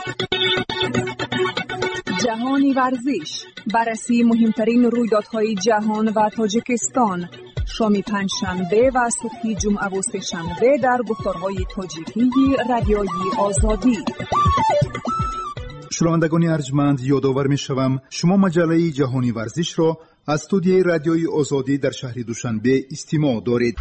جهانی ورزش، بررسی مهمترین رویدادهای جهان و تاجیکستان، شام پنجشنبه و صبح جمعه و سه‌شنبه در گفتارهای تاجیکی رادیوی آزادی. شنوندگان ارجمند، یادآور می‌شوم شما مجله جهانی ورزش را از استودیوی رادیوی آزادی در شهر دوشنبه استماع دارید.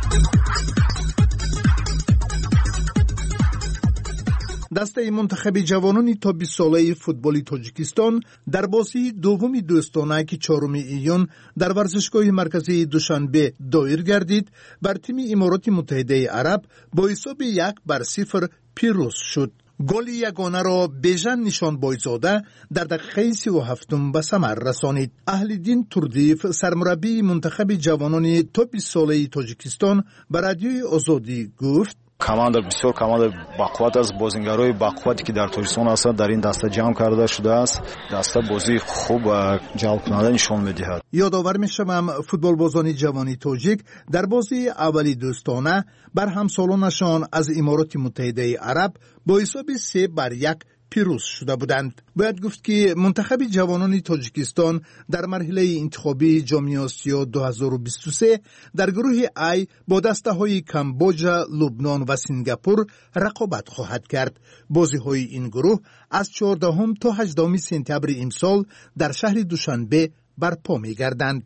دسته منتخب جوانان تا 20 ساله فوتبال تاجیکستان در بازی دوم دوستانه که 4 ایون در ورزشگاه مرکزی دوشنبه دایر گردید بر تیم امارات متحده عرب با حساب 1-0 پیروز شد. گل یگانه را بیژن نشان بایزاده در دقیقه 37 به ثمر رسانید. اهل‌دین توردیف سرمربی منتخب جوانان تا 20 ساله تاجیکستان به رادیوی آزادی گفت: команда بسیار команда бақувват аст. бозингарои бақуввате ки дар тоҷикистон ҳастанд дар ин даста ҷамъ карда шудааст. даста бозии хуб ва ҷалбкунанда нишон медиҳад. یادآور می‌شوم فوتبالبازان جوانی تاجیک در بازی اولی دوستانه بر همسالانشان از امارات متحده عرب با حساب 3-1 پیروز شده بودند. باید گفت که منتخب جوانان تاجیکستان در مرحله انتخابی جام آسیا 2023 در گروه ای با دسته‌های کامبوجا، لبنان و سنگاپور رقابت خواهد کرد. بازی‌های این گروه از 14 تا 18 سپتامبر امسال در شهر دوشنبه برپا می‌گردند.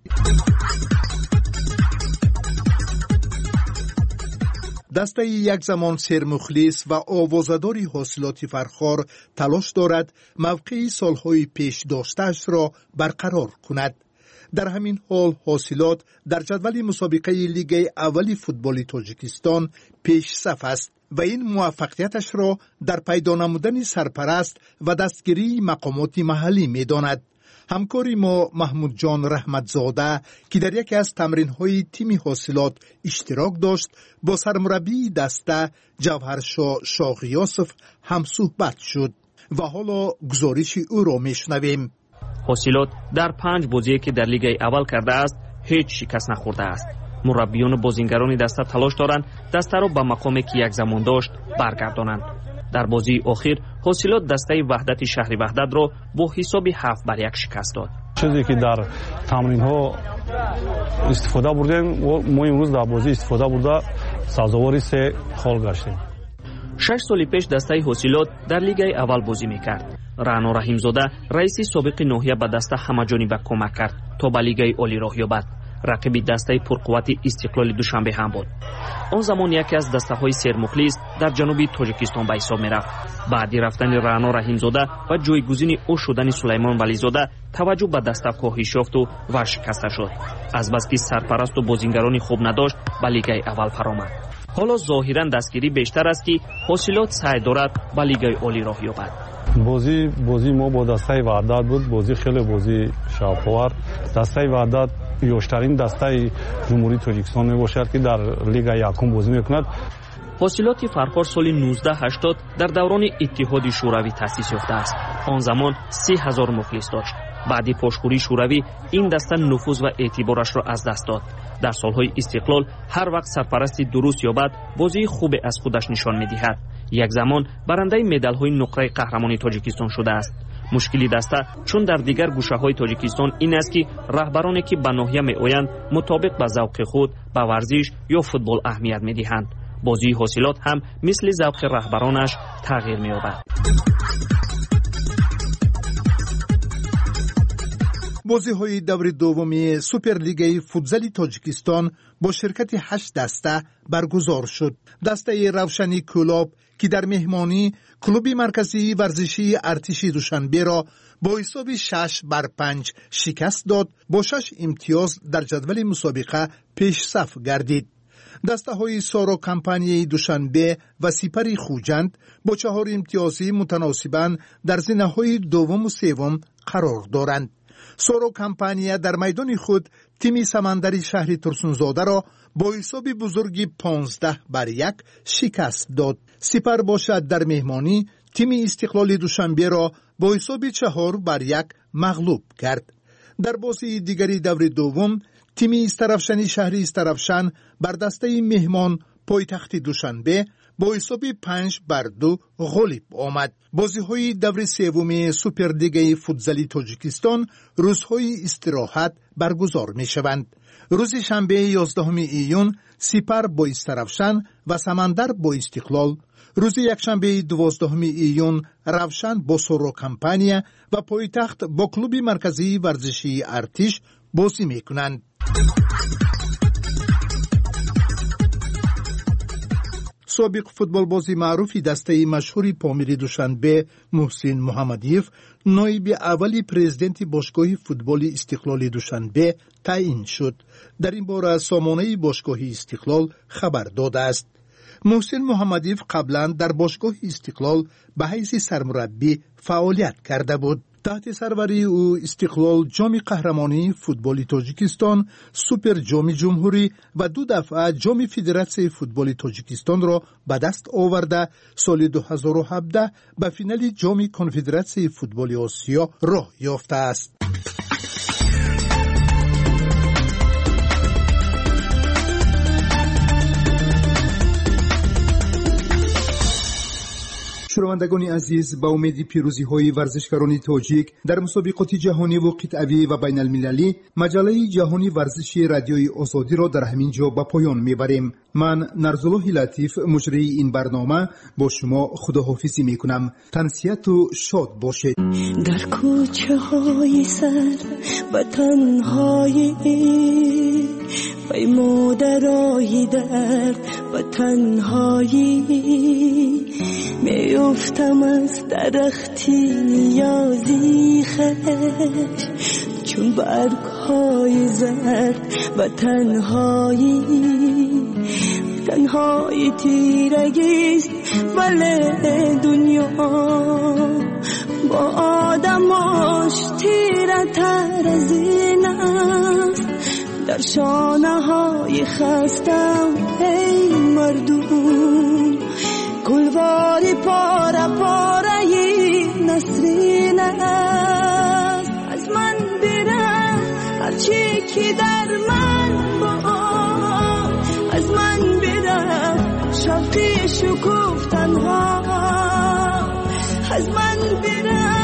دسته یک زمان سرمخلص و آوازداری حاصلات فرخار تلاش دارد موقعی سالهای پیش داشته‌اش را برقرار کند. در همین حال حاصلات در جدول مسابقه لیگ اول فوتبال تاجیکستان پیش صف است و این موفقیتش را در پیدا نمودن سرپرست و دستگیری مقامات محلی می‌داند. همکاری ما محمود جان رحمتزاده که در یکی از تمرین‌های تیم حاصلات اشتراک داشت با سرمربی دسته جوهرشاه شاغیاسف هم صحبت شد و حالا گزارش او را میشنویم. حاصلات در 5 بازی که در لیگ اول کرده است هیچ شکست نخورده است. مربیان و بازیگران دسته تلاش دارند دسته را به مقامی که یک زمان داشت برگردانند. در بازی اخیر حاصلات دسته وحدت شهر وحدت را با حساب 7-1 شکست داد. چیزی که در تمرین ها استفاده بردیم و ما امروز در بازی استفاده برده سازوار 3 خال گشتیم. 6 سال پیش دسته حاصلات در لیگ اول بازی میکرد. رعنا رحیمزاده رئیس سابق ناحیه به دسته همه‌جانبه کمک کرد تا به لیگ عالی راه یابد. رقیب دسته پرقوت استقلال دوشنبه هم بود. آن زمان یکی از دسته‌های سرمخلص در جنوبی تاجیکستان به حساب می‌رفت. بعدی رفتن رعنا رحیمزاده و جایگزین او شدن سلیمان ولیزاده توجه به دسته کاهش یافت و ورشکسته شد. از بس که سرپرست و بازیگران خوب نداشت به لیگ اول فرآمد. حالا ظاهراً دستگیری بیشتر است که حاصلات سعی دارد به لیگ عالی راه یابد. بازی ما با دسته وحدت بود. بازی خیلی بازی شاوخوار. دسته وحدت یوشترین دسته جمهوری تاجیکستان می باشد که در لیگ یکم بازی میکند. حاصلات فرخار سال 1980 در دوران اتحاد شوروی تأسیس یافته است. آن زمان 30,000 مخلص داشت. بعدی پاشخوری شوروی این دسته نفوذ و اعتبارش را از دست داد. در سالهای استقلال هر وقت سرپرستی درست یابد بازی خوب از خودش نشان می‌دهد. یک زمان برنده مدال‌های نقره قهرمانی تاجیکستان شده است. مشکلی دسته چون در دیگر گوشه‌های تاجیکستان این است که رهبرانی که به ناحیه می‌آیند مطابق به ذوق خود به ورزش یا فوتبال اهمیت می‌دهند. بازی حاصلات هم مثل ذوق رهبرانش تغییر می‌یابد. بازی‌های دور دومی سوپرلیگ فوتزال تاجیکستان با شرکت 8 دسته برگزار شد. دسته روشنی کلاب که در مهمانی کلوب مرکزی ورزشی ارتش دوشنبه را با حساب 6-5 شکست داد، با 6 امتیاز در جدول مسابقه پیش صف گردید. دسته های سارا کمپانی دوشنبه و سپر خوجند با 4 امتیازی متناسباً در زینه های دوم و سوم قرار دارند. سارا کمپانی در میدان خود تیم سمندری شهر ترسونزاده را با حساب بزرگی 15-1 شکست داد. سپر باشد در مهمانی تیم استقلال دوشنبه را با حساب 4-1 مغلوب کرد. در بازی دیگری دور دوم تیم استرفشنی شهر استرفشن بر دسته مهمان پایتخت دوشنبه با حساب 5-2 غالب آمد. بازی‌های دور سوم سوپرلیگ فوتزال تاجیکستان روزهای استراحت برگزار می‌شوند. روز شنبه 11 ایون سپر با استرفشن و سمندر با استقلال، روز یکشنبه 12 ایون روشن با سورو کمپانیا و پایتخت با کلوب مرکزی ورزشی ارتش بازی می‌کنند. سابق فوتبال بازی معروفی دسته مشهوری پامیری دوشنبه محسن محمدیف نایب اولی پرزیدنت باشگاه فوتبال استقلال دوشنبه تعیین شد. در این باره سامانه باشگاه استقلال خبر داده است. محسن محمدیف قبلا در باشگاه استقلال به حیث سرمربی فعالیت کرده بود. تحت سروری او استقلال جام قهرمانی فوتبال تاجیکستان، سوپر جام جمهوری و 2 دفعه جام فدراسیون فوتبال تاجیکستان را به دست آورده سال 2017 به فینال جام کنفدراسیون فوتبال آسیا راه یافته است. شنوندگان عزیز، با امید پیروزی های ورزشکاران تاجیک در مسابقات جهانی و قطعی و بین المللی، مجله جهانی ورزشی رادیوی آزادی را در همین جا به پایان میبریم. من نرزالله لطیف مجری این برنامه با شما خداحافظی میکنم. تنسیت و شاد باشید. در کوچه های سر و تنهایی پای مادرای درد و تنهایی میافتم از درختی نیازی خش، چون برگ های زرد و تنهایی تیرگیست ولی دنیا با آدماش تیره تر از این است. در شانه های خستم ای مردم، گلواری پاره نسرین است. از من بیره هرچی چی که در من با از من برم شوقی شکوفتن ها از من برم